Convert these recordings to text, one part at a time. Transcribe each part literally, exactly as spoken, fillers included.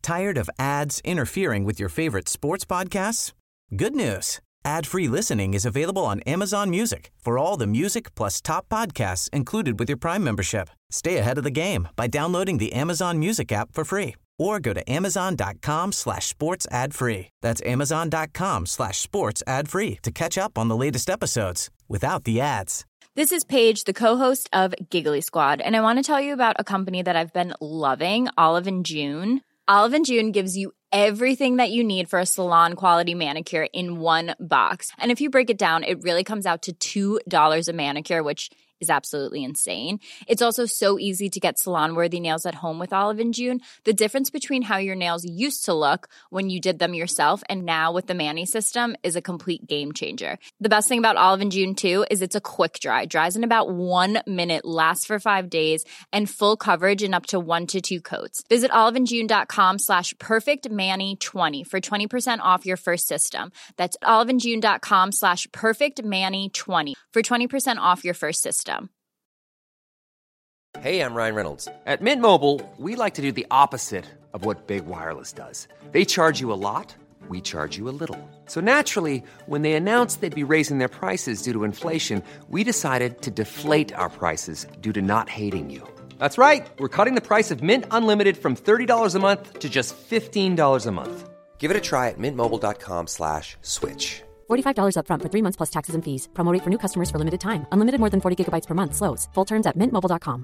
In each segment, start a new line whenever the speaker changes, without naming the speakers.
Tired of ads interfering with your favorite sports podcasts? Good news. Ad-free listening is available on Amazon Music for all the music plus top podcasts included with your Prime membership. Stay ahead of the game by downloading the Amazon Music app for free or go to amazon.com slash sports ad free. That's amazon.com slash sports ad free to catch up on the latest episodes without the ads.
This is Paige, the co-host of Giggly Squad, and I want to tell you about a company that I've been loving, Olive and June. Olive and June gives you everything that you need for a salon-quality manicure in one box. And if you break it down, it really comes out to two dollars a manicure, which is absolutely insane. It's also so easy to get salon-worthy nails at home with Olive and June. The difference between how your nails used to look when you did them yourself and now with the Mani system is a complete game changer. The best thing about Olive and June, too, is it's a quick dry. Dries in about one minute, lasts for five days, and full coverage in up to one to two coats. Visit oliveandjune.com slash perfectmani20 for twenty percent off your first system. That's oliveandjune.com slash perfectmani20 for twenty percent off your first system.
Hey, I'm Ryan Reynolds. At Mint Mobile, we like to do the opposite of what Big Wireless does. They charge you a lot, we charge you a little. So naturally, when they announced they'd be raising their prices due to inflation, we decided to deflate our prices due to not hating you. That's right. We're cutting the price of Mint Unlimited from thirty dollars a month to just fifteen dollars a month. Give it a try at mintmobile.com slash switch.
forty-five dollars up front for three months plus taxes and fees. Promo rate for new customers for limited time. Unlimited more than forty gigabytes per month. Slows full terms at mint mobile dot com.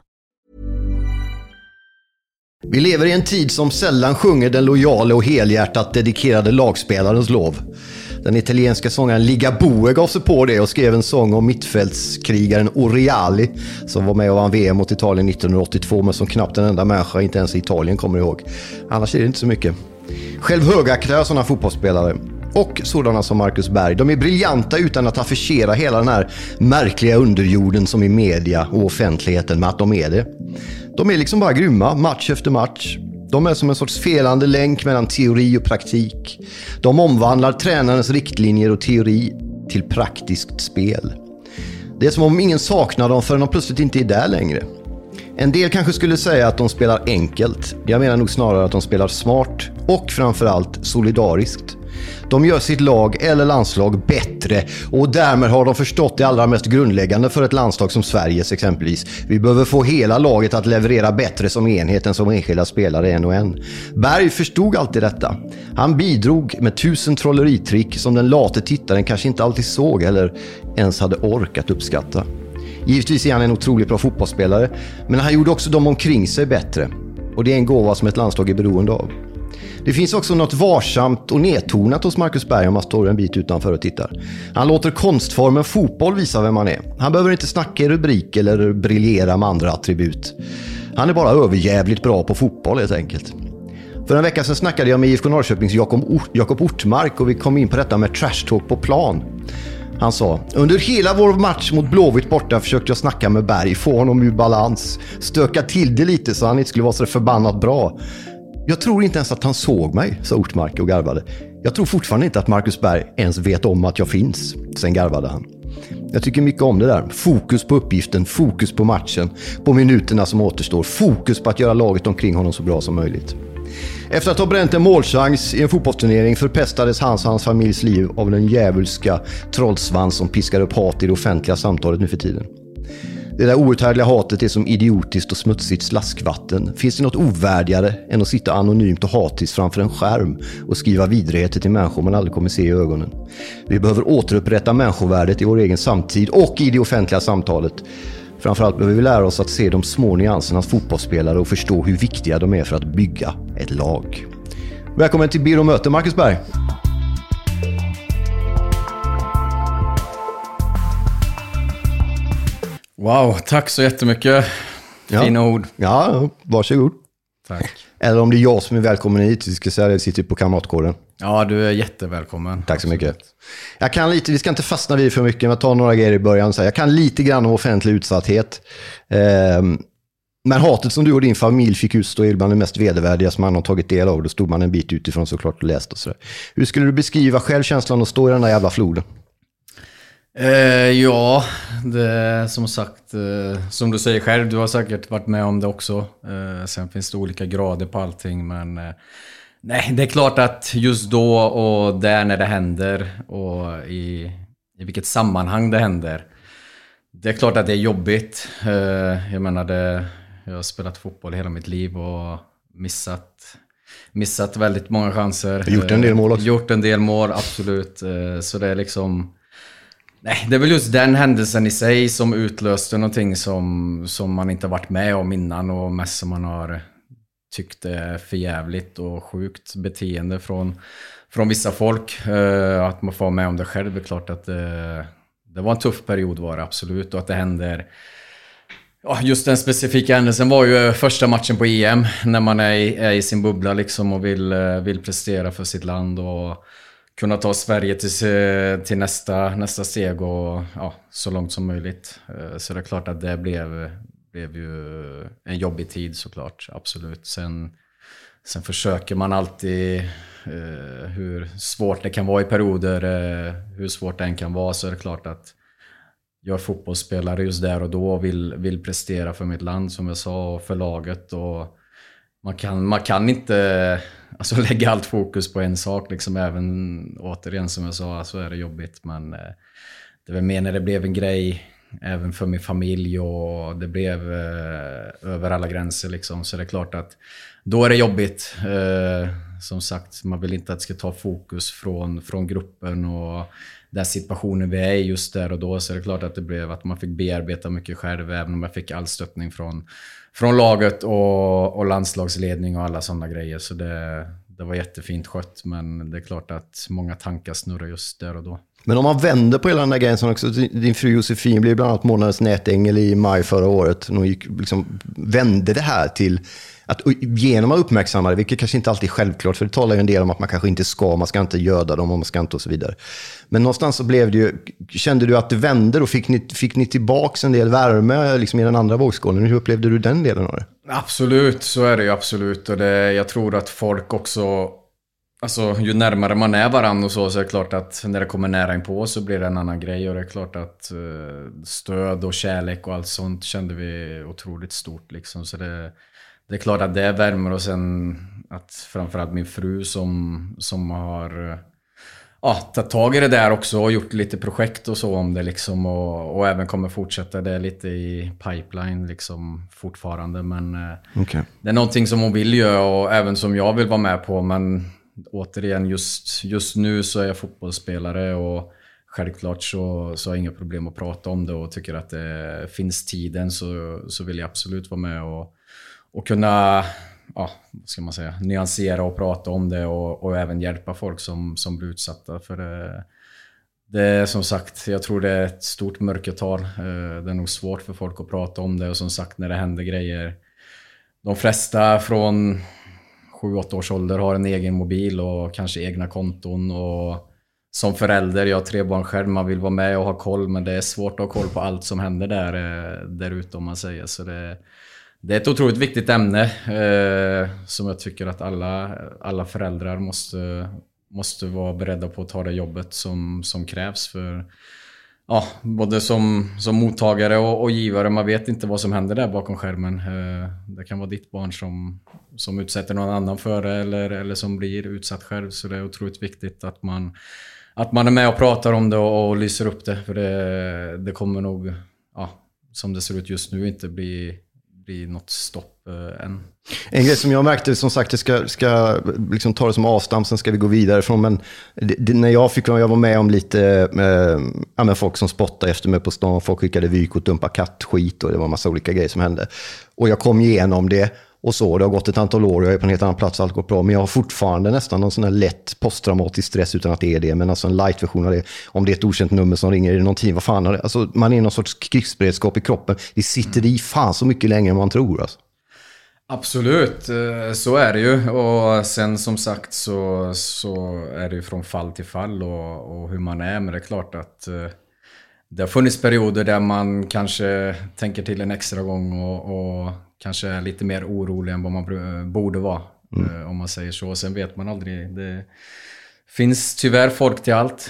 Vi lever i en tid som sällan sjunger den lojala och helhjärtat dedikerade lagspelarens lov. Den italienska sångaren Ligabue gav sig på det och skrev en sång om mittfältskrigaren Oriali som var med och vann V M mot Italien nittonhundraåttiotvå, men som knappt en enda människa, inte ens i Italien, kommer ihåg. Annars är det inte så mycket. Själv högaktar jag sådana fotbollsspelare. Och sådana som Marcus Berg. De är briljanta utan att affischera hela den här märkliga underjorden som i media och offentligheten med att de är det. De är liksom bara grymma, match efter match. De är som en sorts felande länk mellan teori och praktik. De omvandlar tränarens riktlinjer och teori till praktiskt spel. Det är som om ingen saknar dem förrän de plötsligt inte är där längre. En del kanske skulle säga att de spelar enkelt. Jag menar nog snarare att de spelar smart och framförallt solidariskt. De gör sitt lag eller landslag bättre och därmed har de förstått det allra mest grundläggande för ett landslag som Sveriges exempelvis. Vi behöver få hela laget att leverera bättre som enhet än som enskilda spelare en och en. Berg förstod alltid detta. Han bidrog med tusen trolleritrick som den late tittaren kanske inte alltid såg eller ens hade orkat uppskatta. Givetvis är han en otroligt bra fotbollsspelare, men han gjorde också dem omkring sig bättre. Och det är en gåva som ett landslag är beroende av. Det finns också något varsamt och nedtonat hos Marcus Berg om man står en bit utanför och tittar. Han låter konstformen fotboll visa vem han är. Han behöver inte snacka i rubrik eller briljera med andra attribut. Han är bara överjävligt bra på fotboll helt enkelt. För en vecka sedan snackade jag med I F K Norrköpings Jakob, Jakob Ortmark och vi kom in på detta med trash talk på plan. Han sa, under hela vår match mot Blåvitt borta försökte jag snacka med Berg, få honom ur balans, stöka till det lite så han inte skulle vara så förbannat bra. Jag tror inte ens att han såg mig, sa Ortmark och garvade. Jag tror fortfarande inte att Marcus Berg ens vet om att jag finns, sen garvade han. Jag tycker mycket om det där. Fokus på uppgiften, fokus på matchen, på minuterna som återstår, fokus på att göra laget omkring honom så bra som möjligt. Efter att ha bränt en målchans i en fotbollsturnering förpestades hans och hans familjs liv av den djävulska trollsvans som piskar upp hat i det offentliga samtalet nu för tiden. Det där outhärdliga hatet är som idiotiskt och smutsigt slaskvatten. Finns det något ovärdigare än att sitta anonymt och hatiskt framför en skärm och skriva vidrigheter till människor man aldrig kommer se i ögonen? Vi behöver återupprätta människovärdet i vår egen samtid och i det offentliga samtalet. Framförallt behöver vi lära oss att se de små nyansernas fotbollsspelare och förstå hur viktiga de är för att bygga ett lag. Välkommen till Biro möte, Marcus Berg.
Wow, tack så jättemycket. Fina
ja.
ord.
Ja, varsågod.
Tack.
Eller om det är jag som är välkommen hit, vi ska säga det, sitter på kamratgården.
Ja, du är jättevälkommen.
Tack så mycket. Jag kan lite, vi ska inte fastna vid för mycket, men jag tar några grejer i början. Så jag kan lite grann om offentlig utsatthet. Ehm, men hatet som du och din familj fick utstå är bland det mest vedervärdiga som man har tagit del av. Då stod man en bit utifrån såklart och läste och sådär. Hur skulle du beskriva självkänslan att stå i den där jävla floden?
Eh, ja, det är som sagt, eh, som du säger själv, du har säkert varit med om det också. Eh, sen finns det olika grader på allting, men eh, Nej, det är klart att just då och där när det händer och i, i vilket sammanhang det händer. Det är klart att det är jobbigt. Jag menar, det, jag har spelat fotboll hela mitt liv och missat, missat väldigt många chanser.
Gjort en del mål också.
Gjort en del mål, absolut. Så det är liksom... Nej, det är väl just den händelsen i sig som utlöste någonting som, som man inte varit med om innan och mest som man har tyckt är förjävligt och sjukt beteende från, från vissa folk. Att man får med om det själv, det är klart att det, det var en tuff period var det absolut, och att det händer. Ja, just den specifika händelsen var ju första matchen på E M när man är i, är i sin bubbla liksom och vill, vill prestera för sitt land och kunna ta Sverige till, till nästa, nästa steg och ja, så långt som möjligt. Så det är klart att det blev, blev ju en jobbig tid såklart, absolut. Sen, sen försöker man alltid, eh, hur svårt det kan vara i perioder, eh, hur svårt det än kan vara, så är det klart att jag är fotbollsspelare just där och då och vill, vill prestera för mitt land som jag sa och för laget. Och man kan, man kan inte alltså, lägga allt fokus på en sak. Liksom, även återigen som jag sa så är det jobbigt. Men eh, det var mer när det blev en grej även för min familj och det blev eh, över alla gränser. Liksom. Så det är klart att då är det jobbigt. Eh, som sagt, man vill inte att det ska ta fokus från, från gruppen och den situationen vi är i just där och då. Så det är klart att det blev att man fick bearbeta mycket själv, även om jag fick all stöttning från, från laget och, och landslagsledning och alla sådana grejer. Så det, det var jättefint skött, men det är klart att många tankar snurrar just där och då. Men
om man vänder på hela den här grejen som också, din fru Josefin blev bland annat månadens nätängel i maj förra året. Hon gick, liksom, vände det här till att genom att uppmärksamma det, vilket kanske inte alltid är självklart, för det talar ju en del om att man kanske inte ska, man ska inte göda dem och man ska inte och så vidare. Men någonstans så blev det ju, kände du att det vände och fick ni, fick ni tillbaks en del värme liksom i den andra vågskålen? Hur upplevde du den delen av det?
Absolut, så är det ju absolut. Och det, jag tror att folk också, alltså ju närmare man är varann och så, så är det klart att när det kommer nära in på så blir det en annan grej. Och det är klart att uh, stöd och kärlek och allt sånt kände vi otroligt stort liksom. Så det, det är klart att det värmer, och sen att framförallt min fru som, som har ja, tagit tag i det där också och gjort lite projekt och så om det liksom, och, och även kommer fortsätta det lite i pipeline liksom fortfarande, men okay. Det är någonting som hon vill göra och även som jag vill vara med på, men återigen just, just nu så är jag fotbollsspelare och självklart så, så har jag inga problem att prata om det, och tycker att det finns tiden så, så vill jag absolut vara med och Och kunna, ja, vad ska man säga, nyansera och prata om det och, och även hjälpa folk som, som blir utsatta. För det, det är som sagt, jag tror det är ett stort mörkertal. Det är nog svårt för folk att prata om det, och som sagt när det händer grejer. De flesta från sju åtta års ålder har en egen mobil och kanske egna konton. Och som förälder, jag har tre barn själv, man vill vara med och ha koll, men det är svårt att ha koll på allt som händer där, där ute om man säger. Så det Det är ett otroligt viktigt ämne eh, som jag tycker att alla, alla föräldrar måste, måste vara beredda på att ta det jobbet som, som krävs. För ja, både som, som mottagare och, och givare, man vet inte vad som händer där bakom skärmen. Eh, det kan vara ditt barn som, som utsätter någon annan för det, eller, eller som blir utsatt själv. Så det är otroligt viktigt att man, att man är med och pratar om det och, och lyser upp det. För det, det kommer nog, ja, som det ser ut just nu, inte bli... blir något stopp eh, än.
En grej som jag märkte, som sagt, det ska, ska liksom ta det som avstamp, sen ska vi gå vidare från, men det, det, när jag fick jag var med om lite eh, ja, men folk som spottade efter mig på stan, folk skickade vykort, dumpa kattskit och det var en massa olika grejer som hände. Och jag kom igenom det och så, det har gått ett antal år, jag är på en helt annan plats, allt går bra, men jag har fortfarande nästan någon sån här lätt posttraumatisk stress utan att det är det, men alltså en light-version av det, om det är ett okänt nummer som ringer, är det någon tid, vad fan är det? Alltså man är någon sorts krigsberedskap i kroppen, det sitter i fan så mycket längre än man tror alltså.
Absolut, så är det ju, och sen som sagt så, så är det ju från fall till fall och, och hur man är, men det är klart att det har funnits perioder där man kanske tänker till en extra gång och, och kanske är lite mer orolig än vad man borde vara, mm. om man säger så. Sen vet man aldrig. Det finns tyvärr folk till allt.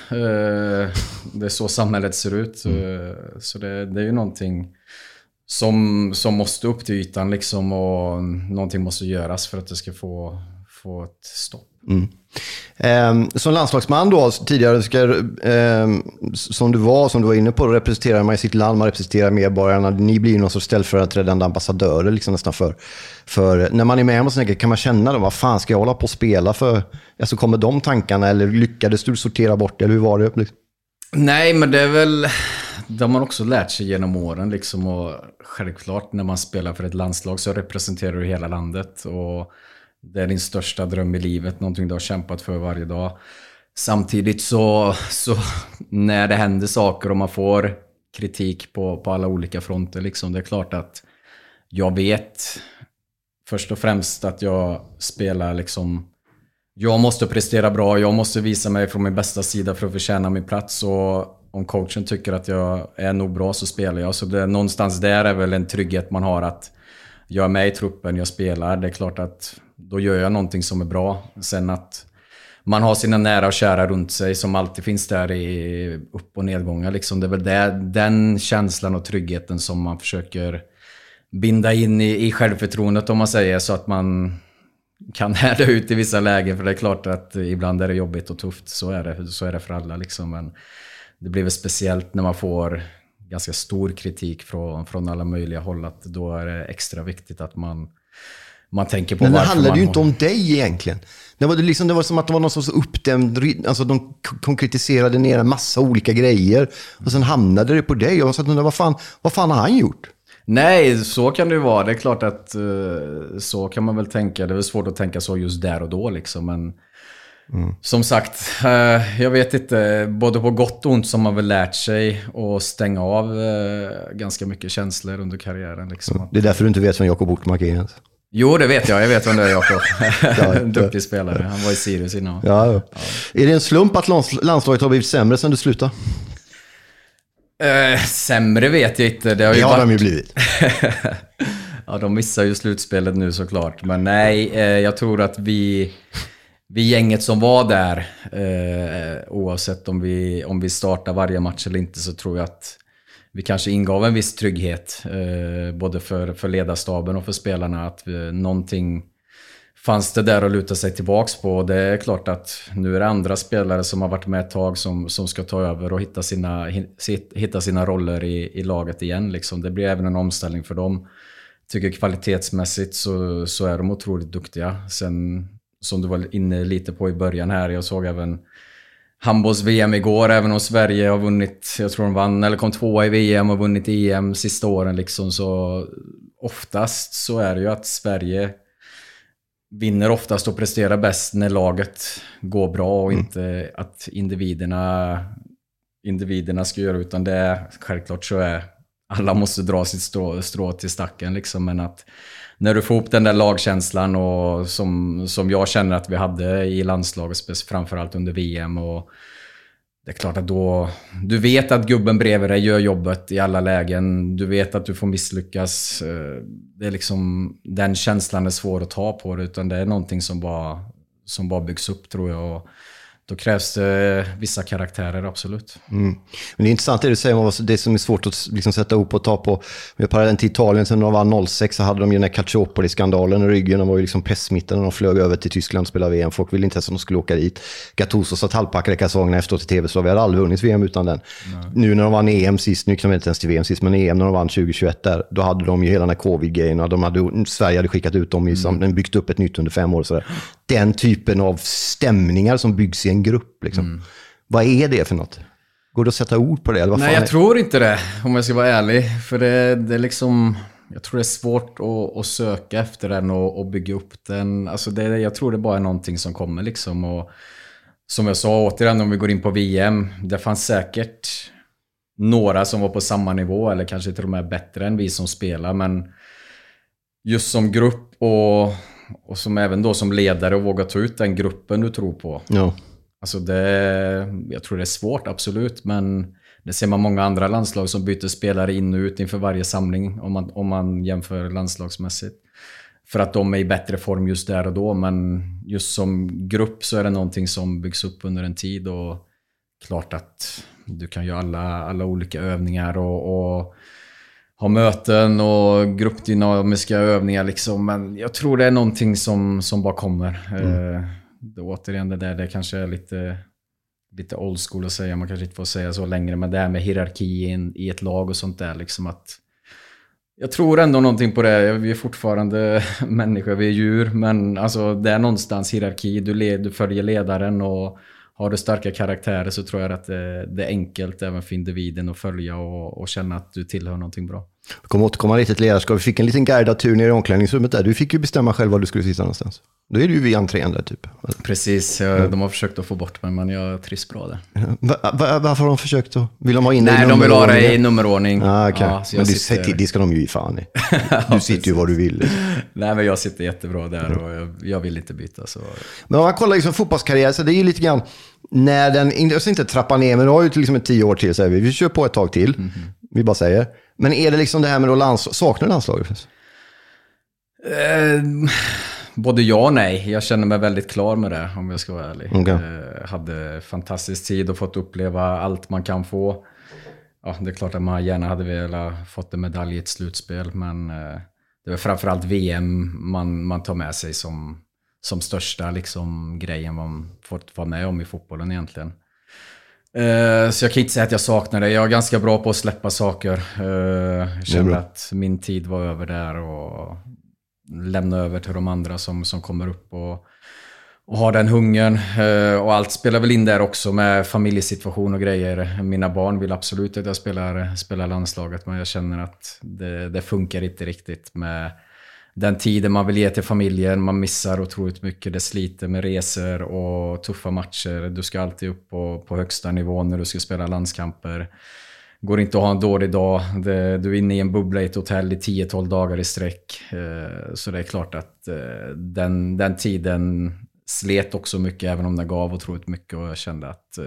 Det är så samhället ser ut. Mm. Så det, det är ju någonting som, som måste upp till ytan liksom, och någonting måste göras för att det ska få, få ett stopp.
Mm. Eh, som landslagsman då, tidigare ska, eh, som du var, som du var inne på, representerar man i sitt land, man representerar medborgarna. Ni blir någon sorts ställföreträdande ambassadörer liksom nästan för, för när man är med om och så kan man känna då, vad fan ska jag hålla på och spela för? Alltså kommer de tankarna, eller lyckades du sortera bort, eller hur var det?
Nej, men det är väl, det har man också lärt sig genom åren liksom, och självklart när man spelar för ett landslag så representerar du hela landet och det är din största dröm i livet, någonting du har kämpat för varje dag. Samtidigt så, så när det händer saker och man får kritik på, på alla olika fronter liksom, det är klart att jag vet först och främst att jag spelar liksom, jag måste prestera bra, jag måste visa mig från min bästa sida för att förtjäna min plats, och om coachen tycker att jag är nog bra så spelar jag. Så det är någonstans där är väl en trygghet man har, att jag är med i truppen, jag spelar. Det är klart att då gör jag någonting som är bra. Sen att man har sina nära och kära runt sig som alltid finns där i upp- och nedgångar. Liksom. Det är väl det, den känslan och tryggheten som man försöker binda in i, i självförtroendet, om man säger, så att man kan härda ut i vissa lägen. För det är klart att ibland är det jobbigt och tufft. Så är det, så är det för alla. Liksom. Men det blir väl speciellt när man får ganska stor kritik från, från alla möjliga håll, att då är det extra viktigt att man, man tänker på
men
varför man...
Men det handlade ju
har...
inte om dig egentligen. Det var, liksom, det var som att det var någon sorts uppdämd, alltså de konkretiserade ner en massa olika grejer och sen hamnade det på dig och så att, vad fan, vad fan har han gjort?
Nej, så kan det ju vara. Det är klart att så kan man väl tänka. Det är väl svårt att tänka så just där och då liksom, men mm. som sagt, jag vet inte, både på gott och ont som man väl lärt sig att stänga av ganska mycket känslor under karriären. Liksom.
Det är därför du inte vet vem Jakob Ortmark är.
Jo, det vet jag. Jag vet vem det är, Jakob. En duktig spelare. Han var i Sirius innan.
Ja, ja. Ja. Är det en slump att landslaget har blivit sämre sen du slutade?
Eh, sämre vet jag inte. Det har ju,
det har
varit...
de ju blivit.
Ja, de missar ju slutspelet nu såklart. Men nej, eh, jag tror att vi... Vi gänget som var där, eh, oavsett om vi, om vi startar varje match eller inte, så tror jag att vi kanske ingav en viss trygghet. Eh, både för, för ledarstaben och för spelarna. Att vi, någonting fanns det där att luta sig tillbaks på. Det är klart att nu är det andra spelare som har varit med ett tag som, som ska ta över och hitta sina, hitta sina roller i, i laget igen. Liksom. Det blir även en omställning för dem. Tycker kvalitetsmässigt så, så är de otroligt duktiga. Sen... Som du var inne lite på i början här. Jag såg även handbolls V M igår. Även om Sverige har vunnit, jag tror de vann eller kom tvåa i V M och vunnit E M sista åren. Liksom, så oftast så är det ju att Sverige vinner oftast och presterar bäst när laget går bra. Och mm. inte att individerna, individerna ska göra, utan det är självklart så är alla måste dra sitt strå, strå till stacken. Liksom, men att när du får upp den där lagkänslan och som, som jag känner att vi hade i landslaget, framförallt under V M, och det är klart att då du vet att gubben bredvid dig gör jobbet i alla lägen, du vet att du får misslyckas, det är liksom, den känslan är svår att ta på det, utan det är någonting som bara, som bara byggs upp, tror jag, och då krävs det vissa karaktärer, absolut. Mm.
Men det är intressant det du säger, det som är svårt att liksom sätta ihop och ta på. Med parallellen till Italien, sen de vann noll sex så hade de ju den här Calciopoli-skandalen i ryggen. De var ju liksom pestsmittade när de flög över till Tyskland och spelade V M. Folk ville inte ens att de skulle åka dit. Gattuso satt halvpackade kalsongerna efteråt i tv, så vi hade aldrig vunnit V M utan den. Nej. Nu när de vann E M sist, nu kan de inte ens till V M sist, men E M när de vann tjugohundratjugoett där, då hade de ju hela den här covid-grejen och de hade, Sverige hade skickat ut dem, i, mm. byggt upp ett nytt under fem år. Så där. Den typen av stämningar som byggs i en grupp. Liksom. Mm. Vad är det för något? Går det att sätta ord på det? Eller vad
Nej,
fan
jag
är...
tror inte det, om jag ska vara ärlig. För det, det är liksom... Jag tror det är svårt att, att söka efter den och, och bygga upp den. Alltså det, jag tror det bara är någonting som kommer. Liksom. Och som jag sa återigen, om vi går in på V M. Det fanns säkert några som var på samma nivå. Eller kanske till och med bättre än vi som spelar. Men just som grupp och... Och som även då som ledare och våga ta ut den gruppen du tror på.
Ja.
Alltså det, jag tror det är svårt, absolut. Men det ser man många andra landslag som byter spelare in och ut inför varje samling. Om man, om man jämför landslagsmässigt. För att de är i bättre form just där och då. Men just som grupp så är det någonting som byggs upp under en tid. Och klart att du kan göra alla, alla olika övningar och... och ha möten och gruppdynamiska övningar liksom. Men jag tror det är någonting som, som bara kommer. Mm. Eh, det, återigen det där, det kanske är lite, lite old school att säga. Man kanske inte får säga så längre. Men det här med hierarki i, i ett lag och sånt där liksom att jag tror ändå någonting på det. Vi är fortfarande människor, vi är djur. Men alltså, det är någonstans hierarki. Du, led, du följer ledaren och har du starka karaktärer så tror jag att det, det är enkelt även för individen att följa och, och känna att du tillhör någonting bra.
Vi kommer återkomma lite till ledarskap. Vi fick en liten guidad tur ner i omklädningsrummet där. Du fick ju bestämma själv var du skulle sitta någonstans. Då är du ju vid entrén där typ.
Precis, jag, de har försökt att få bort mig men jag trivs bra där.
Va, va, varför har de försökt då? Vill de ha in
Nej,
i
de vill ha det i nummerordning.
Ah, okay.
Ja,
men du,
sitter...
det ska de ju i fan i. Du sitter ju var du vill.
Nej, men jag sitter jättebra där och jag, jag vill inte byta. Så.
Men om man kollar liksom fotbollskarriär så det är ju lite grann när den, jag ska inte trappa ner men du har ju liksom ett tio år till så vi. vi kör på ett tag till. Mm-hmm. Vi bara säger. Men är det liksom det här med att lands, saknar landslaget?
Eh, både ja och nej. Jag känner mig väldigt klar med det om jag ska vara ärlig.
Okay.
Eh, hade fantastisk tid och fått uppleva allt man kan få. Ja, det är klart att man gärna hade velat fått en medalj i ett slutspel men eh, det är framförallt V M man, man tar med sig som, som största liksom, grejen man fått vara med om i fotbollen egentligen. Så jag kan inte säga att jag saknar det. Jag är ganska bra på att släppa saker. Jag känner att min tid var över där och lämna över till de andra som, som kommer upp och, och har den hungern. Och allt spelar väl in där också med familjesituation och grejer. Mina barn vill absolut att jag spelar, spelar landslaget men jag känner att det, det funkar inte riktigt med den tiden man vill ge till familjen. Man missar otroligt mycket. Det sliter med resor och tuffa matcher. Du ska alltid upp på, på högsta nivå när du ska spela landskamper. Går inte att ha en dålig dag. Det, du är inne i en bubbla i ett hotell i tio tolv dagar i sträck. Så det är klart att den, den tiden slet också mycket även om det gav otroligt mycket. Och jag kände att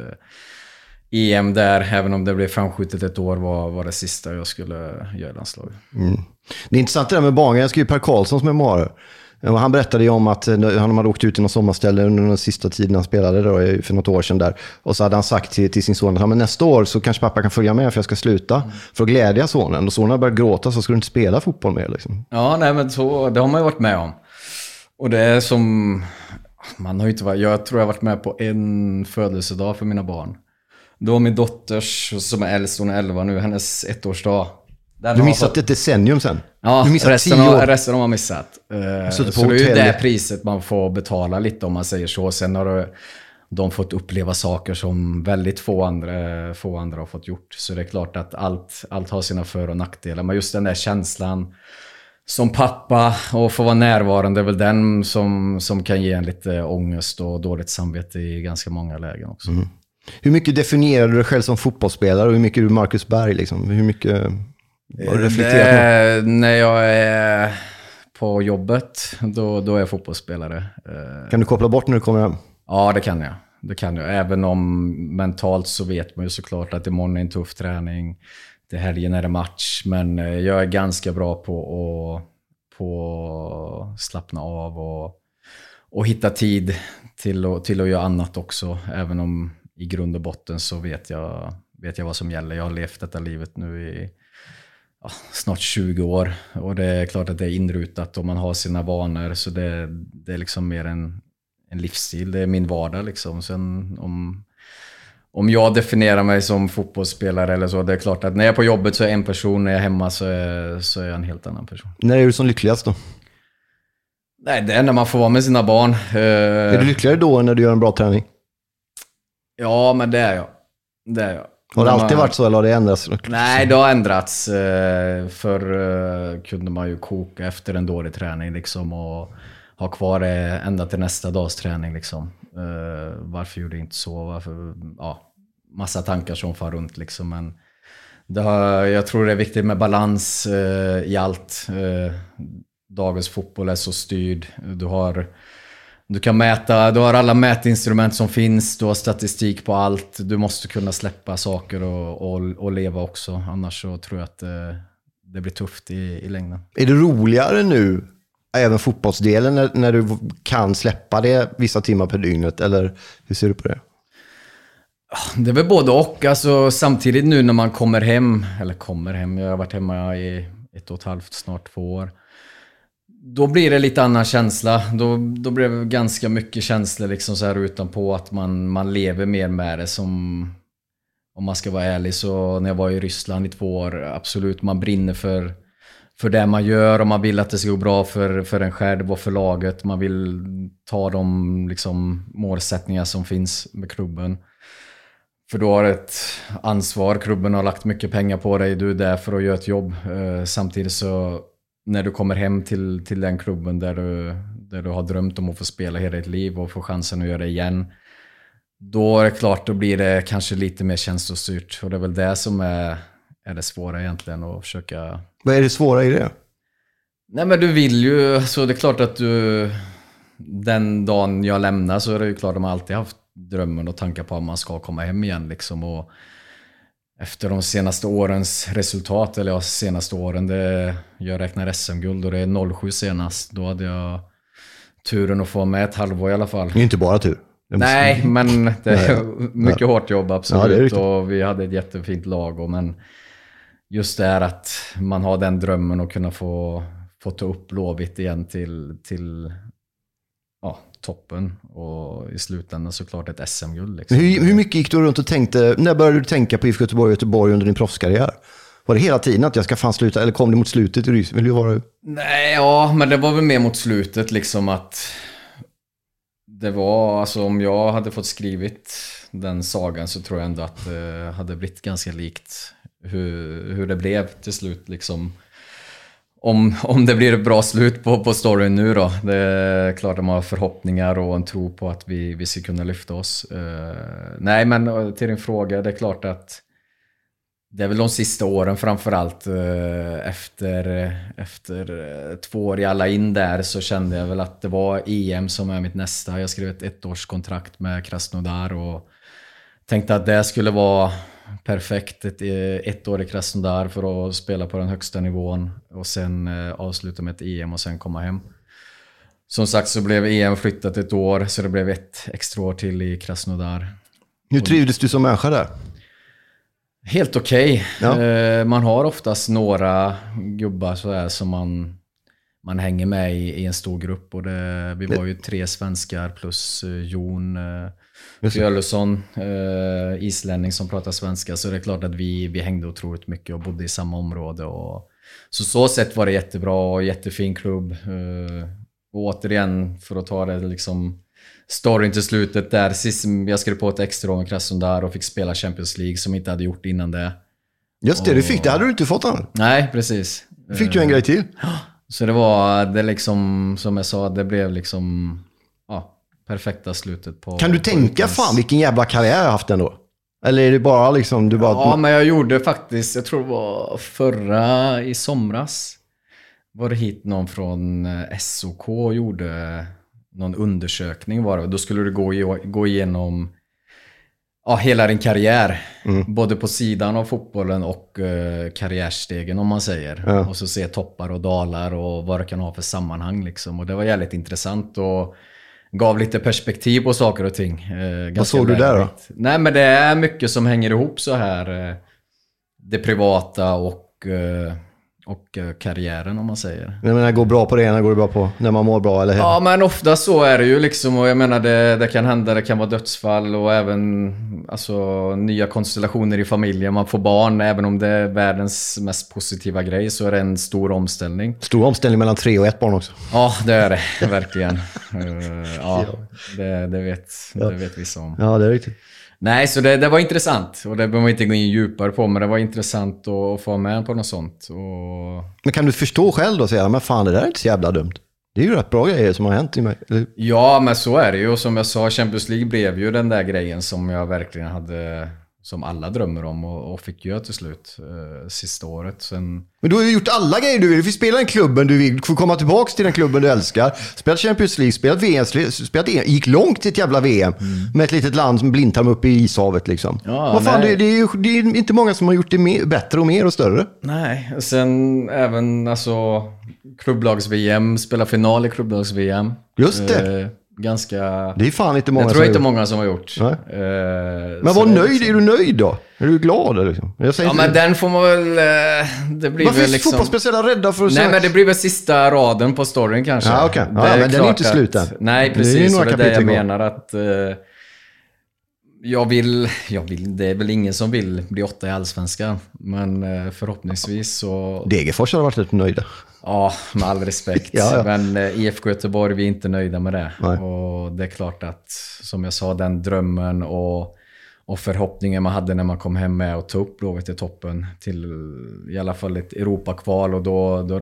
E M där, även om det blev framskjutet ett år, var, var det sista jag skulle göra i landslaget. Mm.
Det är intressant det där med Bangen. Jag skrev Per Karlssons memoarer. Han berättade ju om att han hade åkt ut i någon sommarställe under den sista tiden han spelade då, för något år sedan där. Och så hade han sagt till, till sin son att nästa år så kanske pappa kan följa med för jag ska sluta. Mm. För att glädja sonen. Och sonen började gråta så skulle du inte spela fotboll mer. Liksom.
Ja, nej, men så, det har man ju varit med om. Och det är som... Man har ju inte varit, jag tror jag har varit med på en födelsedag för mina barn. Då min dotters, som är äldst, hon är elva nu, hennes ettårsdag.
Den du missat fått... ett decennium sen?
Ja,
du missat
resten, har, resten har man missat. Uh, så, så det är ju det priset man får betala lite om man säger så. Sen har de fått uppleva saker som väldigt få andra, få andra har fått gjort. Så det är klart att allt, allt har sina för- och nackdelar. Men just den där känslan som pappa och få vara närvarande är väl den som, som kan ge en lite ångest och dåligt samvete i ganska många lägen också. Mm.
Hur mycket definierar du dig själv som fotbollsspelare och hur mycket är du Marcus Berg? Liksom? Hur mycket har du reflekterat på?
När jag är på jobbet, då, då är jag fotbollsspelare.
Kan du koppla bort när du kommer hem?
Ja, det kan jag. Det kan jag. Även om mentalt så vet man ju såklart att imorgon är en tuff träning. Till helgen är det match. Men jag är ganska bra på att, på att slappna av och, och hitta tid till att, till att göra annat också. Även om i grund och botten så vet jag, vet jag vad som gäller. Jag har levt detta livet nu i ja, snart tjugo år. Och det är klart att det är inrutat och man har sina vanor. Så det, det är liksom mer en, en livsstil. Det är min vardag liksom. Sen om, om jag definierar mig som fotbollsspelare eller så, det är klart att när jag är på jobbet så är jag en person. När jag är hemma så är, så är jag en helt annan person.
När är du som lyckligast då?
Nej, det är när man får vara med sina barn.
Är du lyckligare då när du gör en bra träning?
Ja, men det är jag. Det är jag.
Har det alltid varit så eller har det ändrats?
Nej, det har ändrats. För kunde man ju koka efter en dålig träning liksom och ha kvar det ända till nästa dags träning liksom. Varför gjorde det inte så? Varför? Ja, massa tankar som far runt liksom. Men det har, jag tror det är viktigt med balans i allt. Dagens fotboll är så styrd. Du har... Du kan mäta, du har alla mätinstrument som finns, du har statistik på allt. Du måste kunna släppa saker och, och, och leva också. Annars så tror jag att det, det blir tufft i, i längden.
Är det roligare nu, även fotbollsdelen, när, när du kan släppa det vissa timmar per dygnet? Eller hur ser du på det?
Det är väl både och. Alltså, samtidigt nu när man kommer hem, eller kommer hem, jag har varit hemma i ett och ett halvt, snart två år. Då blir det lite annan känsla. Då, då blir det ganska mycket känslor liksom så här utanpå att man, man lever mer med det. Som, om man ska vara ärlig, så när jag var i Ryssland i två år, absolut, man brinner för, för det man gör och man vill att det ska gå bra för, för en själv och för laget. Man vill ta de liksom, målsättningar som finns med klubben. För du har ett ansvar, klubben har lagt mycket pengar på dig, du är där för att göra ett jobb. Eh, samtidigt så när du kommer hem till, till den klubben där du, där du har drömt om att få spela hela ditt liv och få chansen att göra det igen. Då är det klart, då blir det kanske lite mer känslostyrt. Och det är väl det som är, är det svåra egentligen att försöka...
Vad är det svåra i det?
Nej men du vill ju, så det är klart att du... Den dagen jag lämnar så är det ju klart att man alltid haft drömmen och tankar på att man ska komma hem igen liksom. Och efter de senaste årens resultat, eller ja, senaste åren, det, jag räknar S M-guld och det är noll sju senast. Då hade jag turen att få med ett halvår i alla fall.
Det är inte bara tur.
Nej, men det är mycket
ja.
hårt jobb, absolut.
Ja,
och vi hade ett jättefint lag. Och, men just det är att man har den drömmen att kunna få, få ta upp Blåvitt igen till, till ja, toppen. Och i slutändan såklart ett S M-guld. Liksom.
Hur, hur mycket gick du runt och tänkte, när började du tänka på I F K Göteborg och Göteborg under din proffskarriär? Var det hela tiden att jag ska fan sluta, eller kom det mot slutet i Ryssland? Vill du vara...
Nej, ja, men det var väl mer mot slutet liksom att det var, alltså om jag hade fått skrivit den sagan så tror jag ändå att det hade blivit ganska likt hur, hur det blev till slut liksom. Om, om det blir ett bra slut på, på storyn nu då. Det är klart att man har förhoppningar och en tro på att vi, vi ska kunna lyfta oss. Uh, nej, men till din fråga, det är klart att det är väl de sista åren framförallt uh, efter, efter uh, två år i alla in där så kände jag väl att det var E M som är mitt nästa. Jag skrev ett ettårskontrakt med Krasnodar och tänkte att det skulle vara perfekt, ett, ett år i Krasnodar för att spela på den högsta nivån och sen eh, avsluta med ett E M och sen komma hem. Som sagt så blev E M flyttat ett år så det blev ett extra år till i Krasnodar.
Hur trivdes du som människa där?
Helt okej. Okay.
Ja.
Eh, man har oftast några gubbar så här som man, man hänger med i, i en stor grupp och det, vi var ju tre svenskar plus eh, Jon eh, Fjölusson, eh, islänning som pratar svenska, så det är klart att vi, vi hängde otroligt mycket och bodde i samma område. Och, så så sätt var det jättebra och jättefin klubb. Eh, och återigen, för att ta det liksom storyn till slutet där, sist jag skrev på ett extra år med Krasnodar och fick spela Champions League som inte hade gjort innan det.
Just det,
och,
du fick det, hade du inte fått den?
Nej, precis.
Fick du en grej till?
Så det var, det liksom, som jag sa, det blev liksom, ja, perfekta slutet på...
Kan du tänka fan vilken jävla karriär jag har haft ändå? Eller är det bara liksom... Du bara...
Ja, men jag gjorde faktiskt, jag tror det var förra i somras. Var det hit någon från S O K och gjorde någon undersökning var det. Då skulle du gå, gå igenom ja, hela din karriär. Mm. Både på sidan av fotbollen och uh, karriärstegen om man säger. Ja. Och så se toppar och dalar och vad det kan ha för sammanhang liksom. Och det var jävligt intressant och gav lite perspektiv på saker och ting. Eh,
Vad såg du där då?
Nej, men det är mycket som hänger ihop så här. Eh, det privata och, eh, och eh, karriären om man säger.
Jag menar, går bra på det ena, går det bra på när man mår bra eller hur?
Ja, men ofta så är det ju liksom. Och jag menar, det, det kan hända, det kan vara dödsfall och även alltså, nya konstellationer i familjen. Man får barn, även om det är världens mest positiva grej så är det en stor omställning.
Stor omställning mellan tre och ett barn också.
Ja, det är det, verkligen. uh, ja, det, det, vet, det vet vi som.
Ja, det är riktigt.
Nej, så det, det var intressant. Och det behöver man inte gå in djupare på, men det var intressant att få med på något sånt. Och...
Men kan du förstå själv då och säga, men fan det där är inte så jävla dumt. Det är ju rätt bra grejer som har hänt i mig. Eller?
Ja, men så är det ju. Och som jag sa, Champions League blev ju den där grejen som jag verkligen hade, som alla drömmer om och, och fick göra till slut eh, sista året. Sen... Men
du har ju gjort alla grejer du vill. Du får spela den klubben du vill. Du får komma tillbaka till den klubben du älskar. Spelat Champions League, spelat V M, spelat E M. Gick långt till ett jävla V M. Mm. Med ett litet land som Blindtarm uppe i ishavet liksom. Ja, vad fan, det, det, är ju, det är inte många som har gjort det mer, bättre och mer och större.
Nej, och sen även alltså klubblags-V M. Spela final i klubblags-V M.
Just det. Eh,
ganska...
Det är fan inte många
jag
som
tror inte
gjort.
många som har gjort. Uh,
men var nöjd, liksom... är du nöjd då? Är du glad liksom? Jag säger
ja, men den får man väl... Uh, det blir
Varför
väl
är
liksom...
fotbollsspeciella rädda för att
Nej,
säga...
men det blir väl sista raden på storyn kanske.
Ja, okej. Okay. Ja, men den är inte slut än.
Nej, precis. Det är, det, är det jag menar att... Uh, jag vill... Jag vill... Det är väl ingen som vill bli åtta i Allsvenskan. Men uh, förhoppningsvis så...
Degerfors har varit lite nöjda.
Ja, med all respekt.
ja, ja.
Men I F K Göteborg, vi är inte nöjda med det.
Nej.
Och det är klart att, som jag sa, den drömmen och, och förhoppningen man hade när man kom hem med och tog upp Blåvitt i toppen till i alla fall ett Europakval. Och då, då...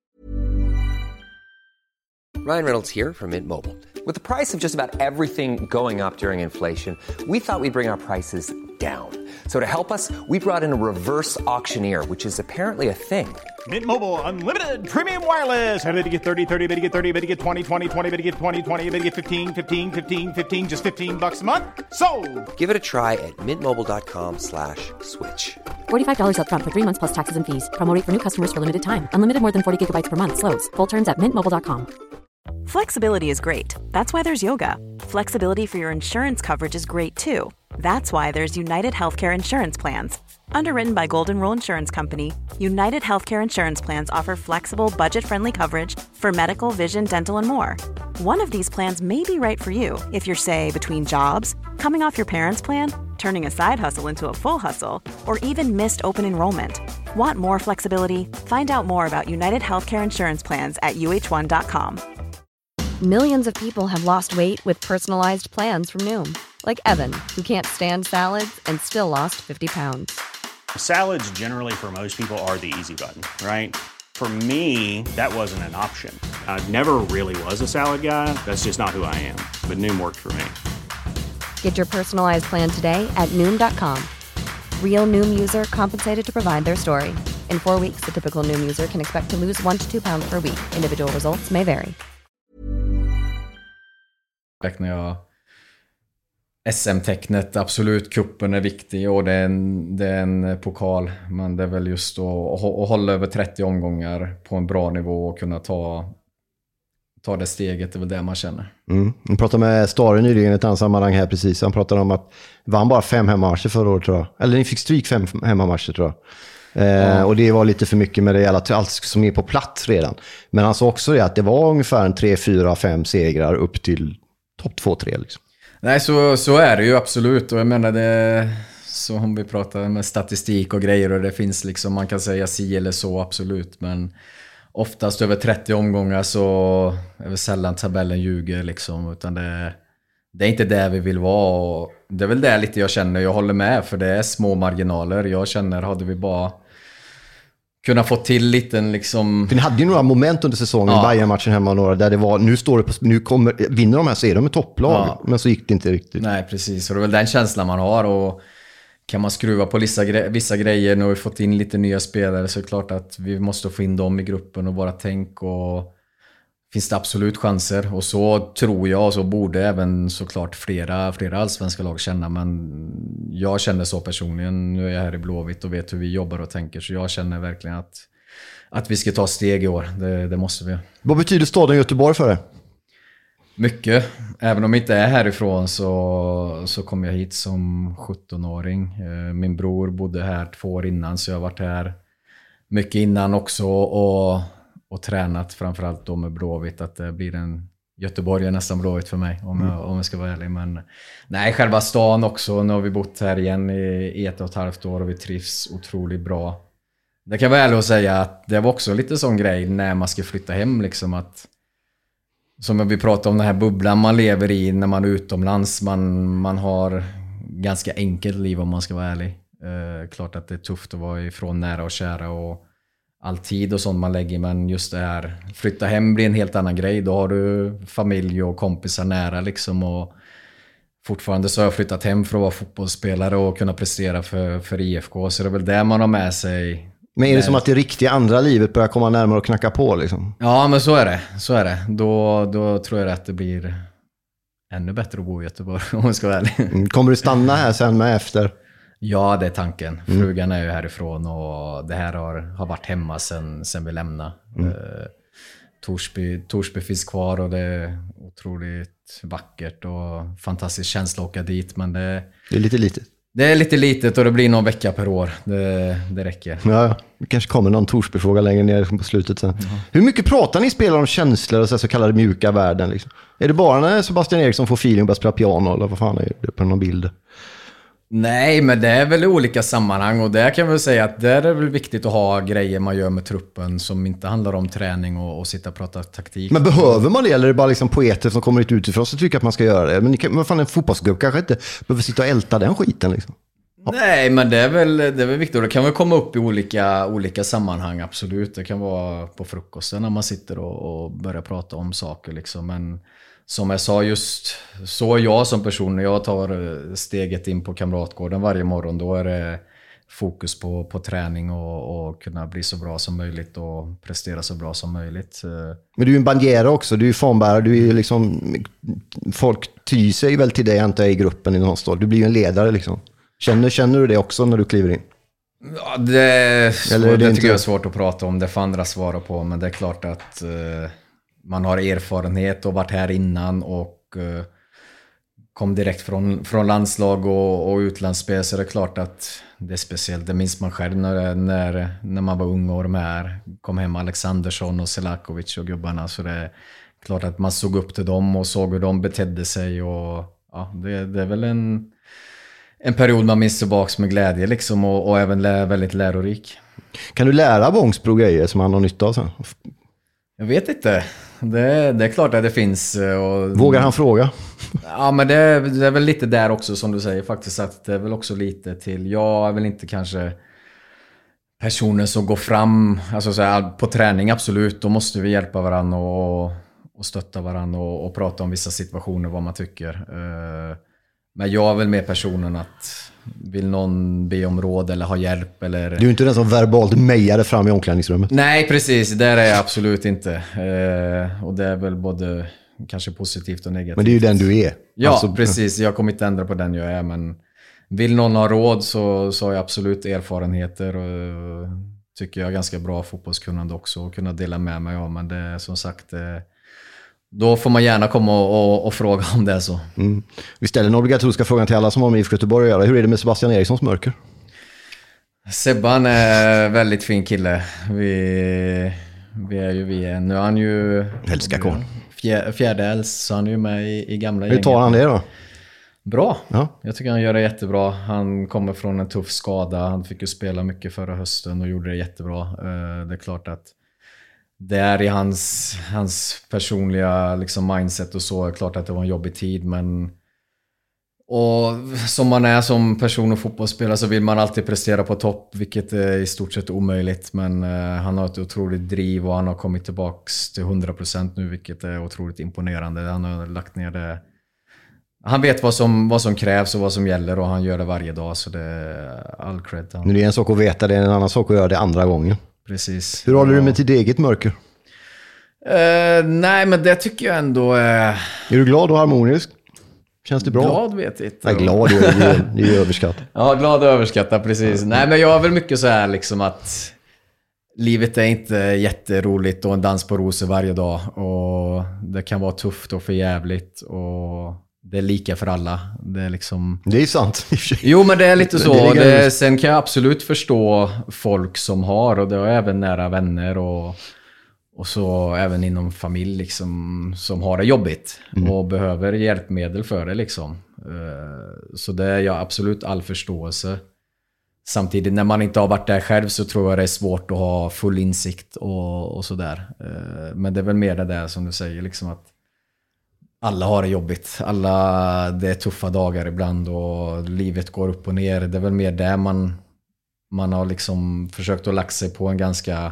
Ryan Reynolds here from Mint Mobile. With the price of just about everything going up during inflation, we thought we'd bring our prices down. So to help us, we brought in a reverse auctioneer, which is apparently a thing.
Mint Mobile Unlimited Premium Wireless. How to get thirty, thirty, how to get thirty, how to get twenty, twenty, twenty, how to get twenty, twenty, how to get fifteen, fifteen, fifteen, fifteen, just fifteen bucks a month? Sold!
Give it a try at mintmobile.com slash switch.
forty-five dollars up front for three months plus taxes and fees. Promo rate for new customers for limited time. Unlimited more than forty gigabytes per month. Slows full terms at mint mobile dot com.
Flexibility is great. That's why there's yoga. Flexibility for your insurance coverage is great too. That's why there's United Healthcare Insurance Plans. Underwritten by Golden Rule Insurance Company, United Healthcare Insurance Plans offer flexible, budget-friendly coverage for medical, vision, dental, and more. One of these plans may be right for you if you're, say, between jobs, coming off your parents' plan, turning a side hustle into a full hustle, or even missed open enrollment. Want more flexibility? Find out more about United Healthcare Insurance Plans at U H one dot com.
Millions of people have lost weight with personalized plans from Noom. Like Evan, who can't stand salads and still lost fifty pounds.
Salads generally for most people are the easy button, right? For me, that wasn't an option. I never really was a salad guy. That's just not who I am. But Noom worked for me.
Get your personalized plan today at Noom dot com. Real Noom user compensated to provide their story. In four weeks, the typical Noom user can expect to lose one to two pounds per week. Individual results may vary.
När jag S M-tecknet, absolut, kuppen är viktig och det är en, det är en pokal, men det är väl just att, att hålla över trettio omgångar på en bra nivå och kunna ta, ta det steget, det är väl det man känner.
Mm. Jag pratade med Stare nyligen i ett annat sammanhang här precis. Han pratade om att vann bara fem hemmamatcher förra året, tror jag. Eller ni fick stryk fem hemmamatcher, tror jag. Eh, ja. Och det var lite för mycket med det jävla, allt som är på plats redan. Men han sa också det att det var ungefär en tre, fyra, fem segrar upp till topp två, tre liksom.
Nej, så, så är det ju absolut. Och jag menar det, så om vi pratar med statistik och grejer och det finns liksom, man kan säga si eller så, absolut. Men oftast över trettio omgångar så är det sällan tabellen ljuger liksom. Utan det, det är inte där vi vill vara. Och det är väl det lite jag känner, jag håller med, för det är små marginaler. Jag känner, hade vi bara kunna få till lite liksom...
För ni hade ju några moment under säsongen, ja. Bayern-matchen hemma och några, där det var, nu står det på, nu kommer, vinner de här så är de ett topplag, ja. Men så gick det inte riktigt.
Nej, precis. Och det är väl den känslan man har, och kan man skruva på vissa, gre- vissa grejer, nu har vi fått in lite nya spelare, så är det klart att vi måste få in dem i gruppen och bara tänk, och finns det absolut chanser, och så tror jag, och så borde även såklart flera, flera allsvenska lag känna, men jag känner så personligen. Nu är jag här i Blåvitt och vet hur vi jobbar och tänker, så jag känner verkligen att, att vi ska ta steg i år, det, det måste vi.
Vad betyder staden Göteborg för det?
Mycket, även om jag inte är härifrån så, så kom jag hit som sjuttonåring. Min bror bodde här två år innan, så jag har varit här mycket innan också, och och tränat framförallt då med Blåvitt, att det blir en Göteborg är nästan Blåvitt för mig, om jag, mm. om jag ska vara ärlig. Men nej, själva stan också, nu har vi bott här igen i, i ett och ett halvt år och vi trivs otroligt bra. Det kan vara ärligt att säga att det var också lite sån grej när man ska flytta hem liksom, att som vi pratade om, den här bubblan man lever i när man är utomlands, man, man har ganska enkelt liv om man ska vara ärlig. Eh, klart att det är tufft att vara ifrån nära och kära och all tid och sånt man lägger, men just det här, flytta hem blir en helt annan grej. Då har du familj och kompisar nära liksom, och fortfarande så har jag flyttat hem för att vara fotbollsspelare och kunna prestera för, för I F K, så det är väl det man har med sig.
Men är det som att det riktiga andra livet börjar komma närmare och knacka på liksom?
Ja, men så är det, så är det. Då, då tror jag att det blir ännu bättre att bo i Göteborg, om man ska vara ärlig.
Kommer du stanna här sen med efter?
Ja, det är tanken. Frugan är ju härifrån och det här har, har varit hemma sen, sen vi lämnade. Mm. Torsby, Torsby finns kvar och det är otroligt vackert och fantastisk känsla att åka dit. Men det,
det är lite litet.
Det är lite litet och det blir någon vecka per år. Det, det räcker.
Ja, det kanske kommer någon Torsby-fråga längre ner på slutet sen. Mm. Hur mycket pratar ni spelar om känslor och så, så kallade mjuka värden? Liksom? Är det bara när Sebastian Eriksson får feeling och börjar spela piano eller vad fan är det på någon bild?
Nej, men det är väl i olika sammanhang och där kan jag väl säga att där är det väl viktigt att ha grejer man gör med truppen som inte handlar om träning och, och sitta och prata taktik.
Men behöver man det eller är det bara liksom poeter som kommer utifrån så tycker att man ska göra det? Men ni kan, vad fan, en fotbollsgrupp kanske inte behöver sitta och älta den skiten liksom. Ja.
Nej, men det är väl, det är väl viktigt. Det kan väl komma upp i olika, olika sammanhang, absolut. Det kan vara på frukosten när man sitter och, och börjar prata om saker liksom. Men som jag sa, just så är jag som person, när jag tar steget in på Kamratgården varje morgon, då är det fokus på, på träning och, och kunna bli så bra som möjligt och prestera så bra som möjligt.
Men du är en bandiera också, du är fanbärare, du är liksom, folk tyr sig väl till dig inte i gruppen i någon stad. Du blir ju en ledare liksom. Känner, känner du det också när du kliver in?
Ja, det, är svår,
Eller är det
det
inte...
tycker jag är svårt att prata om, det får andra svara på, men det är klart att eh, man har erfarenhet och varit här innan och eh, kom direkt från, från landslag och, och utlandsspel, så det är klart att det är speciellt. Det minns man själv när, när, när man var ung och med kom hem Alexandersson och Selakovic och gubbarna, så det är klart att man såg upp till dem och såg hur de betedde sig och ja, det, det är väl en En period man minns tillbaka med glädje liksom, och, och även lä, väldigt lärorik.
Kan du lära Bångsbro grejer som han har nytta av sen?
Jag vet inte. Det, det är klart att det finns. Och,
vågar han fråga?
Ja, men det, det är väl lite där också som du säger faktiskt, att det är väl också lite till, jag är väl inte kanske personer som går fram, alltså så här, på träning absolut, då måste vi hjälpa varandra och, och stötta varandra och, och prata om vissa situationer, vad man tycker. Uh, Men jag är väl med personen att vill någon be om råd eller ha hjälp eller...
Du är inte den som verbalt mejade fram i omklädningsrummet.
Nej, precis. Där är jag absolut inte. Eh, och det är väl både kanske positivt och negativt.
Men det är ju den du är.
Ja,
alltså...
precis. Jag kommer inte ändra på den jag är. Men vill någon ha råd så, så har jag absolut erfarenheter. Och tycker jag är ganska bra fotbollskunnande också. Och kunna dela med mig av. Men det är som sagt... Eh, Då får man gärna komma och, och, och fråga om det är så. Mm.
Vi ställer den obligatoriska frågan till alla som har med I F K Göteborg att göra. Hur är det med Sebastian Erikssons mörker?
Sebban är väldigt fin kille. Vi, vi är ju vi är. Nu är han ju fjär, fjärde äldst, så han är ju med i, i gamla gänget.
Hur tar han det då?
Bra.
Ja.
Jag tycker han gör det jättebra. Han kommer från en tuff skada. Han fick ju spela mycket förra hösten och gjorde det jättebra. Det är klart att det är i hans, hans personliga liksom mindset och så är klart att det var en jobbig tid, men och som man är som person och fotbollsspelare så vill man alltid prestera på topp, vilket är i stort sett omöjligt, men uh, han har ett otroligt driv och han har kommit tillbaks till hundra procent nu, vilket är otroligt imponerande. Han har lagt ner det. Han vet vad som, vad som krävs och vad som gäller och han gör det varje dag, så det är all cred.
Men det är en sak att veta, det är en annan sak att göra det andra gången.
Precis.
Hur håller du med till eget mörker?
Uh, nej, men det tycker jag ändå är... Uh...
Är du glad och harmonisk? Känns det bra?
Glad vet jag inte.
Nej, glad är ju, det är ju överskattat.
Ja, glad och överskattat, precis. Mm. Nej, men jag har väl mycket så här liksom att livet är inte jätteroligt och en dans på rosor varje dag. Och det kan vara tufft och förjävligt och det är lika för alla. Det är liksom...
Det är sant.
Jo, men det är lite så. Det det, sen kan jag absolut förstå folk som har, och det är även nära vänner och, och så även inom familj liksom, som har det jobbigt mm. och behöver hjälpmedel för det liksom. Så det är jag absolut all förståelse. Samtidigt när man inte har varit där själv så tror jag det är svårt att ha full insikt och, och sådär. Men det är väl mer det där som du säger liksom, att alla har det jobbigt. Alla, det är tuffa dagar ibland och livet går upp och ner. Det är väl mer där man, man har liksom försökt att lägga sig på en ganska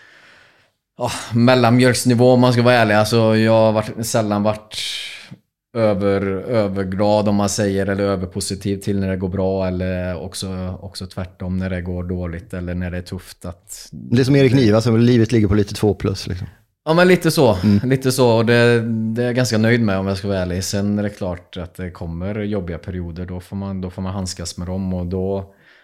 oh, mellanmjölksnivå om man ska vara ärlig. Alltså, jag har varit, sällan varit över, överglad om man säger, eller överpositiv till när det går bra, eller också, också tvärtom när det går dåligt eller när det är tufft. Att,
det är som Erik Niva, så livet ligger på lite två plus liksom.
Ja, men lite så. Mm. Lite så. Och det, det är jag ganska nöjd med om jag ska vara ärlig. Sen är det klart att det kommer jobbiga perioder. Då får man, då får man handskas med dem. Och då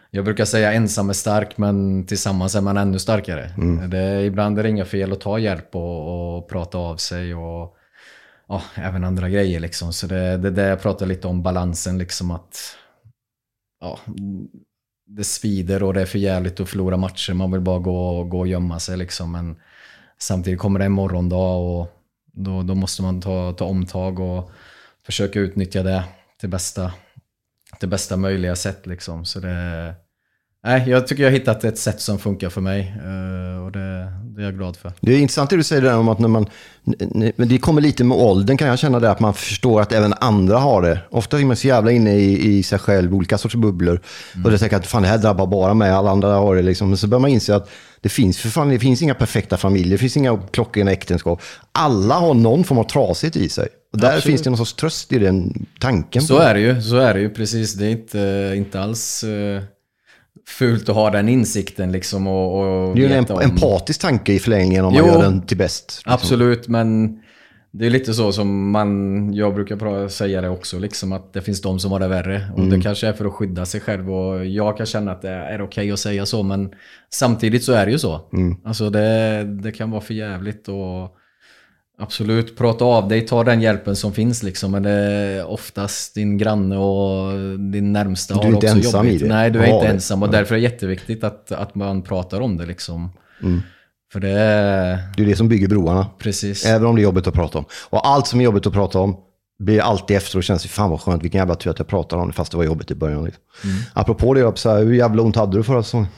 Jag brukar säga ensam är stark, men tillsammans är man ännu starkare. Mm. Det, ibland är det inga fel att ta hjälp och, och prata av sig och ja, även andra grejer liksom. Så det, det är där jag pratar lite om balansen liksom, att ja, det svider och det är för jävligt att förlora matcher. Man vill bara gå, gå och gömma sig liksom. Men samtidigt kommer det en morgondag och då, då måste man ta, ta omtag och försöka utnyttja det till bästa, till bästa möjliga sätt liksom. Så det, nej, jag tycker jag har hittat ett sätt som funkar för mig och det, det är jag glad för.
Det är intressant det du säger där om att när man, men det kommer lite med åldern, kan jag känna det, att man förstår att även andra har det. Ofta är man så jävla inne i, i sig själv, olika sorts bubblor. Mm. Och det tänker att fan, det här drabbar bara mig, alla andra har det liksom. Men så börjar man inse att det finns för fan, det finns inga perfekta familjer, det finns inga klockrena äktenskap. Alla har någon form av trasigt i sig. Och där Absolut. Finns det någon sorts tröst i den tanken.
Så är det ju, så är det ju precis. Det är inte, inte alls uh, fult att ha den insikten liksom. Och, och
det är ju en om... empatisk tanke i förlängningen om jo, man gör den till bäst. Liksom.
Absolut, men det är lite så som man, jag brukar säga det också, liksom, att det finns de som har det värre. Och mm. det kanske är för att skydda sig själv. Och jag kan känna att det är okej att säga så, men samtidigt så är det ju så. Mm. Alltså det, det kan vara för jävligt och absolut, prata av dig, ta den hjälpen som finns liksom. Men det är oftast din granne och din närmsta har också jobbat. Du är inte ensam i det. Nej, du är ja, inte ensam och därför är det jätteviktigt att, att man pratar om det liksom. Mm. För det är...
det är det som bygger broarna.
Precis.
Även om det är jobbigt att prata om. Och allt som är jobbigt att prata om blir alltid efter och känns ju fan vad skönt, vilken jävla tur att jag pratar om det fast det var jobbigt i början. Liksom. Mm. Apropå det, så här, hur jävla ont hade du förra säsongen?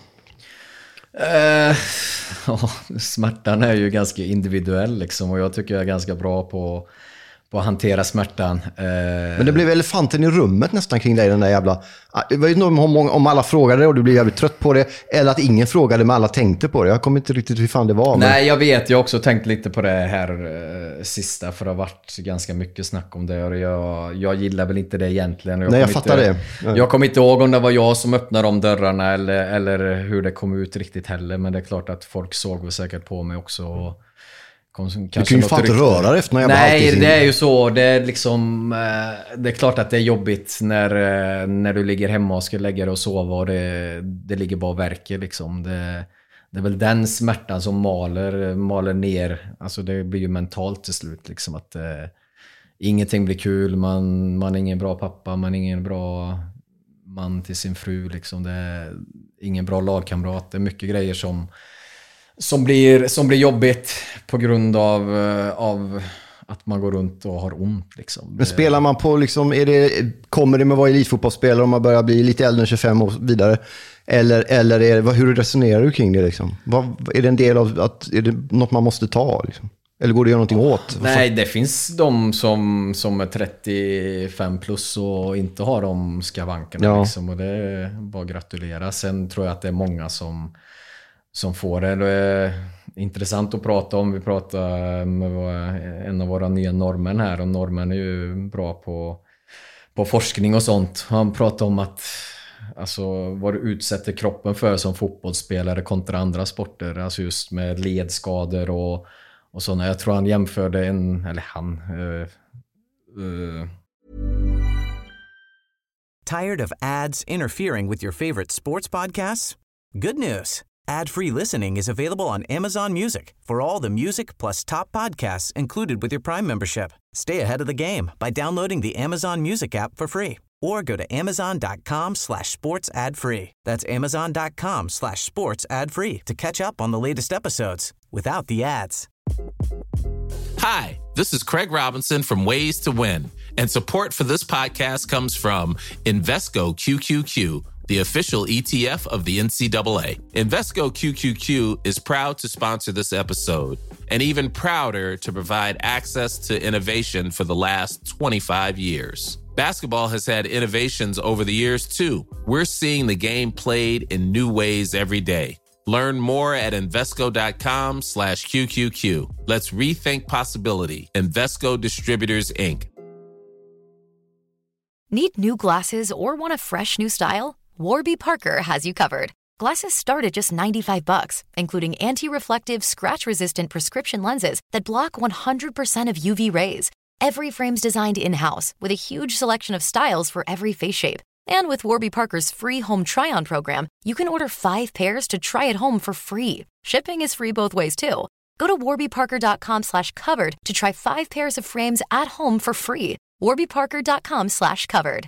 Uh, oh, smärtan är ju ganska individuell liksom, och jag tycker jag är ganska bra på, på att hantera smärtan. Uh,
Men det blev elefanten i rummet nästan kring dig, den där jävla... Jag vet inte om, om alla frågade och du blev jävligt trött på det, eller att ingen frågade men alla tänkte på det. Jag kommer inte riktigt hur fan det var.
Men... Nej, jag vet. Jag har också tänkt lite på det här uh, sista, för det har varit ganska mycket snack om det och jag, jag gillar väl inte det egentligen. Jag
Nej, jag fattar
inte,
det.
Ja. Jag kommer inte ihåg om det var jag som öppnade de dörrarna eller, eller hur det kom ut riktigt heller, men det är klart att folk såg väl säkert på mig också och
du kan ju fan inte röra dig efter när jag
Nej, det är ju så. Det är liksom, det är klart att det är jobbigt när, när du ligger hemma och ska lägga dig och sova och det, det ligger bara och verkar liksom. Det, det är väl den smärtan som maler, maler ner. Alltså det blir ju mentalt till slut liksom, att eh, ingenting blir kul. Man, man är ingen bra pappa, man är ingen bra man till sin fru liksom. Det är ingen bra lagkamrat. Det är mycket grejer som Som blir, som blir jobbigt på grund av, av att man går runt och har ont. Liksom.
Men spelar man på, liksom, är det, kommer det med att vara elitfotbollsspelare om man börjar bli lite äldre än tjugofem och vidare? Eller, eller är det, hur resonerar du kring det? Liksom? Vad, är det en del av, att, är det något man måste ta? Liksom? Eller går det att göra någonting åt?
Nej, det finns de som, som är trettiofem plus och inte har de skavankerna. Ja. Liksom, och det är bara att gratulera. Sen tror jag att det är många som... som får det. Det är intressant att prata om. Vi pratar med en av våra nya norrmän här och norrmän är ju bra på, på forskning och sånt. Han pratar om att alltså, vad du utsätter kroppen för som fotbollsspelare kontra andra sporter, alltså just med ledskador och, och sådana. Jag tror han jämförde en, eller han uh, uh.
Tired of ads interfering with your favorite sports podcasts? Good news. Ad-free listening is available on Amazon Music for all the music plus top podcasts included with your Prime membership. Stay ahead of the game by downloading the Amazon Music app for free or go to amazon.com slash sports ad free. That's amazon.com slash sports ad free to catch up on the latest episodes without the ads.
Hi, this is Craig Robinson from Ways to Win, and support for this podcast comes from Invesco Q Q Q, the official E T F of the N C double A. Invesco Q Q Q is proud to sponsor this episode and even prouder to provide access to innovation for the last twenty-five years. Basketball has had innovations over the years, too. We're seeing the game played in new ways every day. Learn more at Invesco.com slash QQQ. Let's rethink possibility. Invesco Distributors, Incorporated.
Need new glasses or want a fresh new style? Warby Parker has you covered. Glasses start at just ninety-five bucks, including anti-reflective, scratch-resistant prescription lenses that block one hundred percent of U V rays. Every frame's designed in-house with a huge selection of styles for every face shape. And with Warby Parker's free home try-on program, you can order five pairs to try at home for free. Shipping is free both ways too. Go to warbyparker.com slash covered to try five pairs of frames at home for free. warbyparker.com slash covered.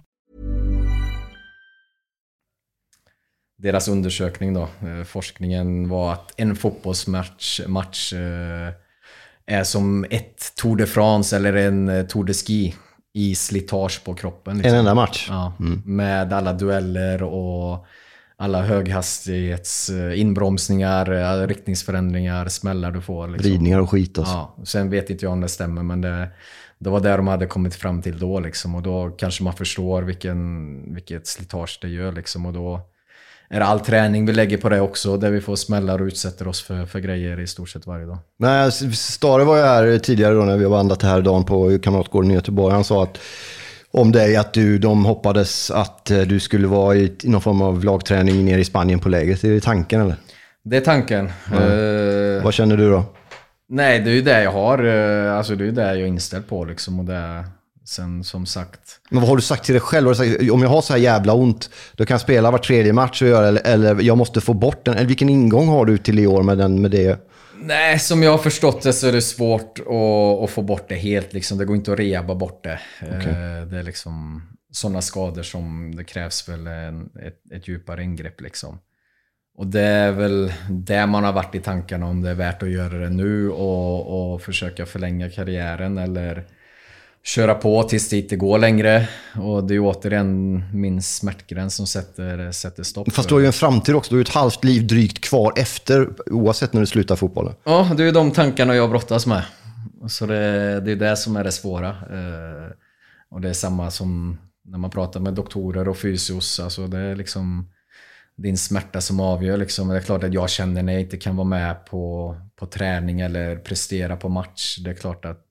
Deras undersökning då, eh, forskningen var att en fotbollsmatch match, eh, är som ett Tour de France eller en eh, Tour de Ski i slitage på kroppen. Liksom.
En enda match?
Ja, mm. Med alla dueller och alla höghastighets eh, inbromsningar, eh, riktningsförändringar, smällar du får. Liksom.
Vridningar och skit alltså.
Ja, sen vet inte jag om det stämmer, men det, det var där de hade kommit fram till då. Liksom, och då kanske man förstår vilken, vilket slitage det gör. Liksom, och då är det all träning vi lägger på det också, där vi får smällar och utsätter oss för, för grejer i stort sett varje dag.
Nej, Stare var ju här tidigare då när vi vandrat här dagen på Kamratgården i Göteborg. Han sa att om dig att du, de hoppades att du skulle vara i någon form av lagträning nere i Spanien på lägret. Är det tanken eller?
Det är tanken.
Ja.
Uh,
Vad känner du då?
Nej, det är ju det jag har. Uh, alltså det är ju det jag är inställd på liksom, och det sen som sagt. Men
vad har du sagt till dig själv? Har du sagt, om jag har så här jävla ont, då kan jag spela var tredje match och göra, eller, eller jag måste få bort den. Eller vilken ingång har du till i år med, den, med det?
Nej, som jag har förstått det så är det svårt att, att få bort det helt. Liksom. Det går inte att reba bort det. Okay. Det är liksom sådana skador som det krävs väl en, ett, ett djupare ingrepp. Liksom. Och det är väl det man har varit i tankarna, om det är värt att göra det nu och, och försöka förlänga karriären eller köra på tills det inte går längre. Och det är återigen min smärtgräns som sätter, sätter stopp.
Fast du har ju en framtid också. Du har ju ett halvt liv drygt kvar efter, oavsett när du slutar fotbollen.
Ja, det är ju de tankarna jag brottas med. Så det, det är det som är det svåra. Och det är samma som när man pratar med doktorer och fysios. Alltså det är liksom din smärta som avgör. Liksom. Det är klart att jag känner när jag inte kan vara med på, på träning eller prestera på match. Det är klart att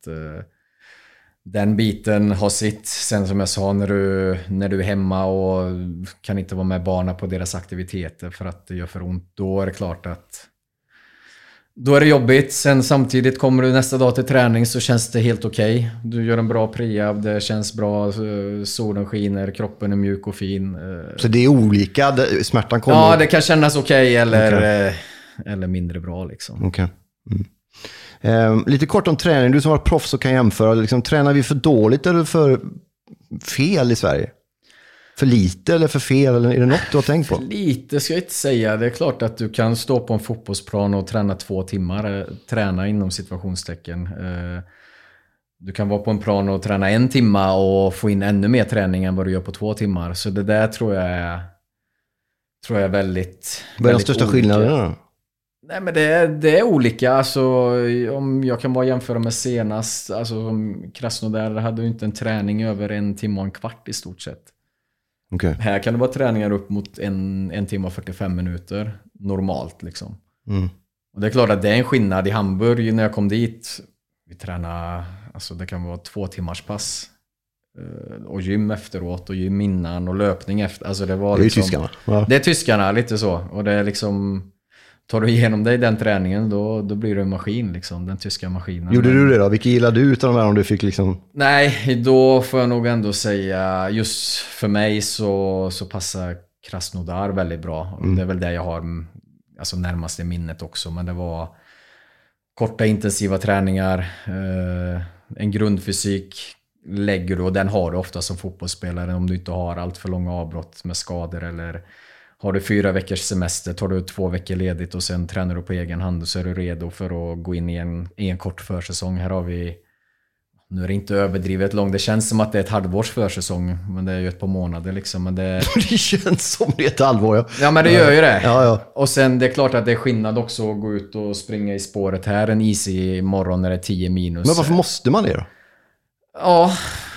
den biten har sitt. Sen som jag sa, när du, när du är hemma och kan inte vara med barnen på deras aktiviteter för att det gör för ont, då är det klart att då är det jobbigt. Sen samtidigt kommer du nästa dag till träning så känns det helt okej. Okay. Du gör en bra pre-ab, det känns bra, solen skiner, kroppen är mjuk och fin.
Så det är olika, smärtan kommer?
Ja, det kan kännas okej okay eller, okay. eller mindre bra liksom.
Okej. Okay. Mm. Eh, lite kort om träning, du som var proffs och kan jämföra, liksom, tränar vi för dåligt eller för fel i Sverige? För lite eller för fel, eller är det något du har tänkt på?
För lite ska jag inte säga. Det är klart att du kan stå på en fotbollsplan och träna två timmar, träna inom situationstecken. Eh, du kan vara på en plan och träna en timma och få in ännu mer träning än vad du gör på två timmar. Så det där tror jag är, tror jag är väldigt...
Vad är den största skillnaden då?
Nej, men det är, det är olika. Alltså, om jag kan bara jämföra med senast. Alltså, Krasnodar hade ju inte en träning över en timme och en kvart i stort sett.
Okay.
Här kan det vara träningar upp mot en, en timme och fyrtiofem minuter. Normalt liksom.
Mm.
Och det är klart att det är en skillnad. I Hamburg när jag kom dit, vi tränade, alltså det kan vara två timmars pass. Och gym efteråt och gym innan och löpning efter. Alltså det var
det är
liksom,
tyskarna. Ja.
Det är tyskarna, lite så. Och det är liksom... Tar du igenom dig den träningen, då, då blir du en maskin, liksom, den tyska maskinen.
Gjorde du det då? Vilka gillade du utav de här om du fick liksom...
Nej, då får jag nog ändå säga, just för mig så, så passar Krasnodar väldigt bra. Mm. Det är väl det jag har alltså, närmast i minnet också. Men det var korta intensiva träningar, eh, en grundfysik lägger du, och den har du ofta som fotbollsspelare om du inte har allt för långa avbrott med skador eller... Har du fyra veckors semester, tar du två veckor ledigt och sen tränar du på egen hand, så är du redo för att gå in i en, i en kort försäsong. Här har vi, nu är det inte överdrivet långt, det känns som att det är ett halvårs försäsong, men det är ju ett par månader liksom. Men det...
det känns som det är ett halvår, ja.
Ja, men det gör ju det.
Ja, ja.
Och sen det är klart att det är skillnad också att gå ut och springa i spåret här en easy morgon när det är tio minus.
Men varför måste man det då?
Ja...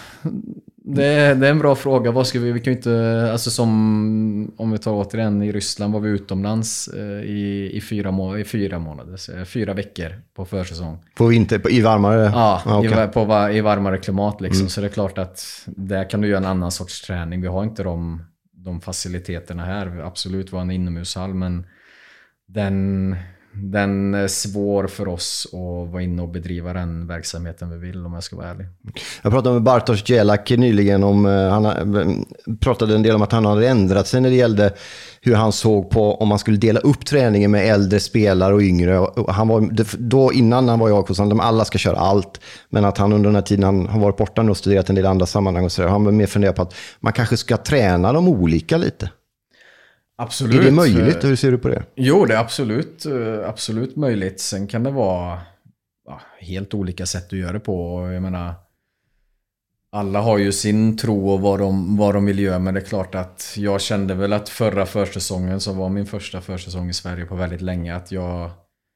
Det är, det är en bra fråga. Vad ska vi, vi kan ju inte, alltså som om vi tar återigen i Ryssland var vi utomlands eh, i, i, fyra må, i fyra månader, så, fyra veckor på försäsong.
På vinter, på, i varmare?
Ja,
ah, okay.
i, på, i varmare klimat liksom. Mm. Så det är klart att där kan du göra en annan sorts träning. Vi har inte de, de faciliteterna här. Absolut var en inomhushall, men den den är svår för oss att vara inne och bedriva den verksamheten vi vill, om jag ska vara ärlig.
Jag pratade med Bartosz Jelak nyligen om, han pratade en del om att han hade ändrat sig när det gällde hur han såg på om man skulle dela upp träningen med äldre spelare och yngre. Han var, då innan han var i A K, så de alla ska köra allt, men att han under den här tiden han har varit borta och studerat en del andra sammanhang och så där, han var mer funderat på att man kanske ska träna dem olika lite.
Absolut.
Är det möjligt? Hur ser du på det?
Jo, det är absolut, absolut möjligt. Sen kan det vara ja, helt olika sätt att göra det på. Jag menar, alla har ju sin tro och vad de, vad de vill göra, men det är klart att jag kände väl att förra försäsongen, som var min första försäsong i Sverige på väldigt länge, att jag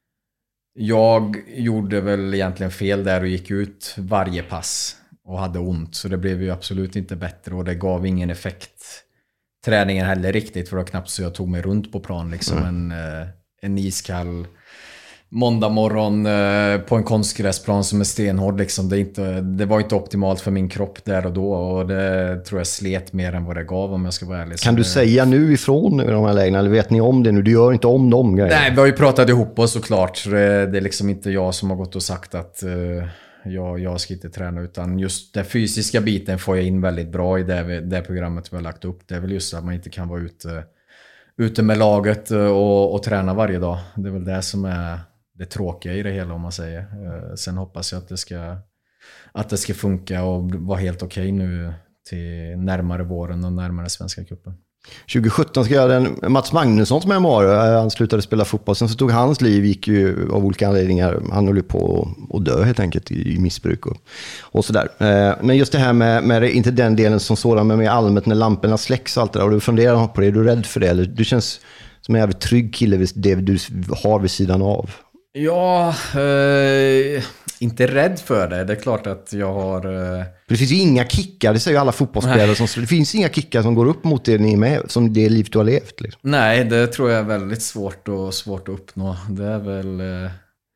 jag gjorde väl egentligen fel där och gick ut varje pass och hade ont, så det blev ju absolut inte bättre och det gav ingen effekt träningen heller riktigt, för det var knappt så jag tog mig runt på plan liksom. mm. en, en iskall måndag morgon på en konstgräsplan som är stenhård liksom. det, inte, det var inte optimalt för min kropp där och då, och det tror jag slet mer än vad det gav, om jag ska vara ärlig.
Kan du
det...
säga nu ifrån i de här lägena, eller vet ni om det nu? Du gör inte om dem grejer.
Nej, vi har ju pratat ihop oss såklart. Det, det är liksom inte jag som har gått och sagt att uh, jag, jag ska inte träna, utan just den fysiska biten får jag in väldigt bra i det, det programmet vi har lagt upp. Det är väl just att man inte kan vara ute, ute med laget och, och träna varje dag. Det är väl det som är det tråkiga i det hela, om man säger. Sen hoppas jag att det ska, att det ska funka och vara helt okej okay nu till närmare våren och närmare Svenska cupen.
tjugo sjutton ska jag den Mats Magnussons memoar. Han slutade spela fotboll. Sen så tog hans liv, gick ju av olika anledningar. Han höll på att dö helt enkelt i missbruk och, och sådär. Men just det här med, med det, inte den delen som sådan, men med allmänt när lamporna släcks och allt det där. Och du funderar på det, är du rädd för det? Eller du känns som en jävligt trygg kille, det du har vid sidan av.
Ja, eh, inte rädd för det. Det är klart att jag har... Eh...
Det finns ju inga kickar, det säger ju alla fotbollsspelare. Som, det finns inga kickar som går upp mot det ni är med, som det liv du har levt. Liksom.
Nej, det tror jag är väldigt svårt, och, svårt att uppnå. Det är väl eh,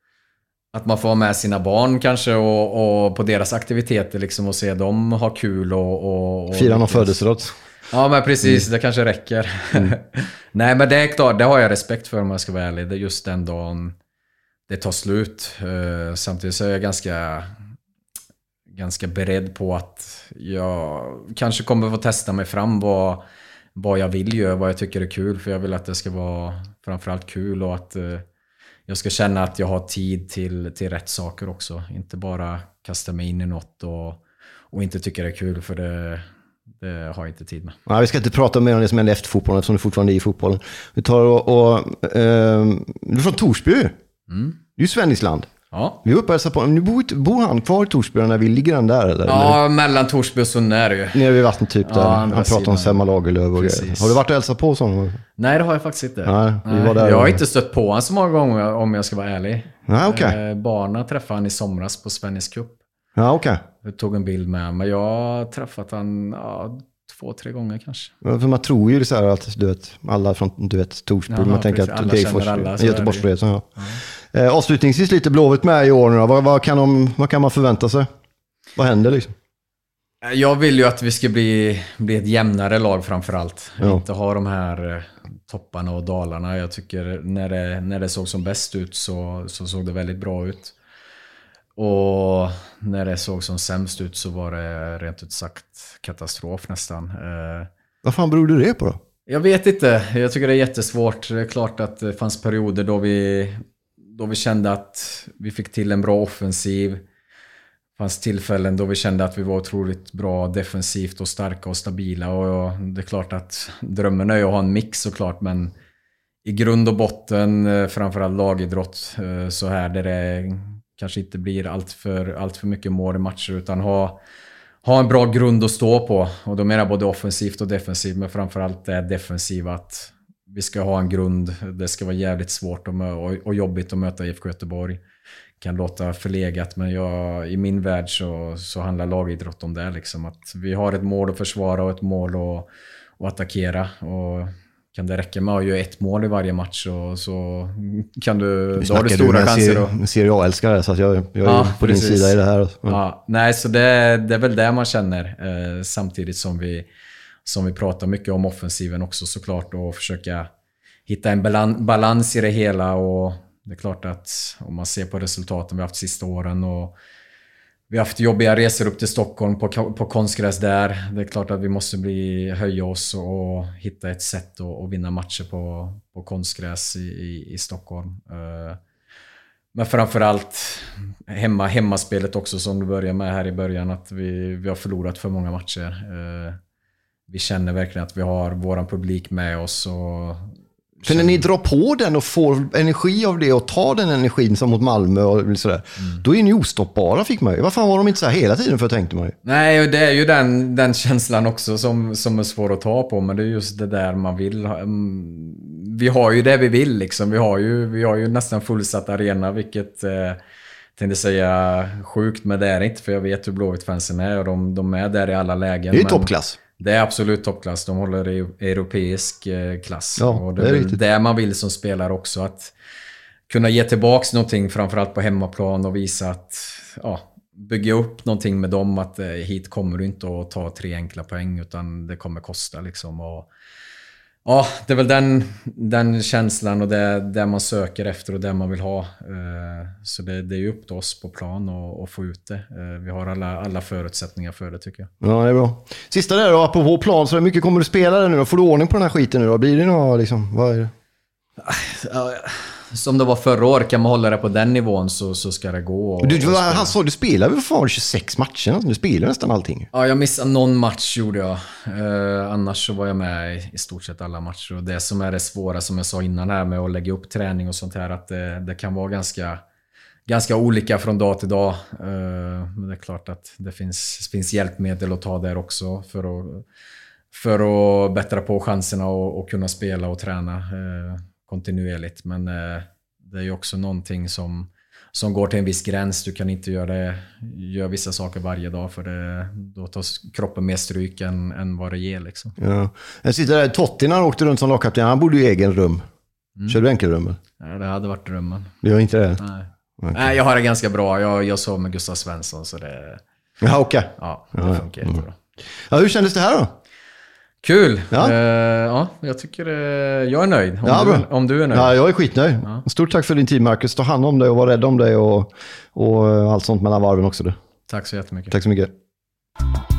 att man får ha med sina barn kanske och, och på deras aktiviteter liksom, och se dem ha kul. Och, och, och
Fira någon födelsedag.
Ja, men precis, mm. det kanske räcker. Mm. Nej, men det är klart, det har jag respekt för, om jag ska vara ärlig. Det är just den dagen det tar slut. Uh, samtidigt så är jag ganska, ganska beredd på att jag kanske kommer få testa mig fram vad, vad jag vill göra, vad jag tycker är kul. För jag vill att det ska vara framförallt kul, och att uh, jag ska känna att jag har tid till, till rätt saker också. Inte bara kasta mig in i något och, och inte tycka det är kul, för det, det har jag inte tid med.
Ja, vi ska inte prata mer om det som händer efter fotbollen, eftersom du fortfarande är i fotbollen. Vi tar och... och uh, du är från Torsby. Mm. Det är ju Svennisland.
Ja.
Vi uppe på. Nu bor, bor han kvar i Torsby när vi ligger den där? Eller?
Ja,
eller?
Mellan Torsby och Sunne är det ju.
Nere vid vattnet typ. Ja, där. Han pratar sidan om Selma Lagerlöf och grejer. Har du varit och hälsat på sådana?
Nej, det har jag faktiskt inte.
Nej,
Nej.
Var där
jag har
och...
inte stött på han så många gånger, om jag ska vara ärlig.
Ja, okay.
eh, Barna träffade han i somras på Svennis Cup.
Ja, okej. Okay.
Jag tog en bild med, men jag har träffat han ja, två, tre gånger kanske.
Ja, för man tror ju så här att du vet, alla från du vet, Torsby, ja, man tänker att det är Göteborgsresan. Ja. Ja. Eh, avslutningsvis lite Blåvitt med i år nu. Vad, vad, kan de, vad kan man förvänta sig? Vad händer liksom?
Jag vill ju att vi ska bli, bli ett jämnare lag framförallt.
Ja.
Inte ha de här topparna och dalarna. Jag tycker när det, när det såg som bäst ut så, så såg det väldigt bra ut. Och när det såg som sämst ut så var det rent ut sagt katastrof nästan. Eh,
vad fan beror det på då?
Jag vet inte. Jag tycker det är jättesvårt. Det är klart att det fanns perioder då vi, då vi kände att vi fick till en bra offensiv. Det fanns tillfällen då vi kände att vi var otroligt bra defensivt och starka och stabila. Och det är klart att drömmen är ju att ha en mix såklart, men i grund och botten, framförallt lagidrott, så här där det kanske inte blir allt för, allt för mycket mål i matcher, utan ha, ha en bra grund att stå på. Och då menar jag både offensivt och defensivt, men framförallt det defensiva, att vi ska ha en grund. Det ska vara jävligt svårt och, och, och jobbigt att möta I F K Göteborg. Kan låta förlegat, men jag, i min värld så, så handlar lagidrott om det liksom, att vi har ett mål att försvara och ett mål att, att attackera, och kan det räcka med att göra ett mål i varje match så, så kan du, då har du stora du chanser.
Jag ser jag älskar det, så att jag, jag ja, är på precis. din sida i det här. Ja.
Ja, nej, så det, det är väl det man känner, eh, samtidigt som vi, som vi pratar mycket om offensiven också såklart, och försöka hitta en balans, balans i det hela, och det är klart att om man ser på resultaten vi har haft sista åren och vi har haft jobbiga resor upp till Stockholm på, på konstgräs där. Det är klart att vi måste bli, höja oss och hitta ett sätt att, att vinna matcher på, på konstgräs i, i, i Stockholm. Uh, men framförallt hemma, hemmaspelet också som du börjar med här i början. Att vi, vi har förlorat för många matcher. Uh, vi känner verkligen att vi har våran publik med oss och
för när ni drar på den och får energi av det och tar den energin som mot Malmö och sådär, mm. då är ni ostoppbara, fick man ju. Vad fan var de inte så här hela tiden för, tänkte man ju.
Nej, det är ju den, den känslan också som, som är svår att ta på, men det är just det där man vill. Vi har ju det vi vill liksom. Vi har ju, vi har ju nästan fullsatt arena, vilket eh, tänkte säga sjukt, men det är inte, för jag vet hur Blåvitt-fansen är och de, de är där i alla lägen.
Det är
men
toppklass.
Det är absolut toppklass. De håller i europeisk klass.
Ja,
och det
är
är det man vill som spelar också. Att kunna ge tillbaks någonting, framförallt på hemmaplan, och visa att, ja, bygga upp någonting med dem. Att eh, hit kommer du inte att ta tre enkla poäng, utan det kommer kosta liksom. Och, ja, det är väl den, den känslan och det, det man söker efter och det man vill ha. Eh, så det, det är ju upp till oss på plan och, och få ut det. Eh, vi har alla, alla förutsättningar för det, tycker jag.
Ja, det är bra. Sista där då, på vår plan, så hur mycket kommer du spela nu då? Får du ordning på den här skiten nu då? Blir det något liksom, vad är det?
Som det var förra året, kan man hålla det på den nivån så, så ska det gå. Och,
du,
och
han sa, du spelar väl för tjugosex matcher? Du spelar nästan allting.
Ja, jag missade någon match gjorde jag. Eh, annars så var jag med i, i stort sett alla matcher. Och det som är det svåra, som jag sa innan här med att lägga upp träning och sånt här, att det, det kan vara ganska, ganska olika från dag till dag. Eh, men det är klart att det finns, finns hjälpmedel att ta där också för att, för att bättra på chanserna och, och kunna spela och träna eh, kontinuerligt. Men eh, det är ju också någonting som, som går till en viss gräns. Du kan inte göra, det, göra vissa saker varje dag, för det, då tar kroppen mer stryk än, än vad det ger. Liksom.
Ja. Jag sitter där, Totti när han åkte runt som lagkapten, han bodde i egen rum. Mm. Kör du enkelrummen?
Ja, det hade varit drömmen.
Det gör inte det?
Nej. Okay. Nej, jag har det ganska bra. Jag, jag sov med Gustav Svensson, så det...
Ja, okej. Okay.
Ja, det ja, funkar jättebra. Mm.
Ja, hur kändes det här då?
Kul! Ja, uh, ja jag tycker uh, jag är nöjd. Om,
ja,
du, om du är nöjd.
Ja, jag är skitnöjd.
Ja.
Stort tack för din tid, Marcus. Ta hand om dig och var rädd om dig och, och allt sånt mellan varven också. Du.
Tack så jättemycket.
Tack så mycket.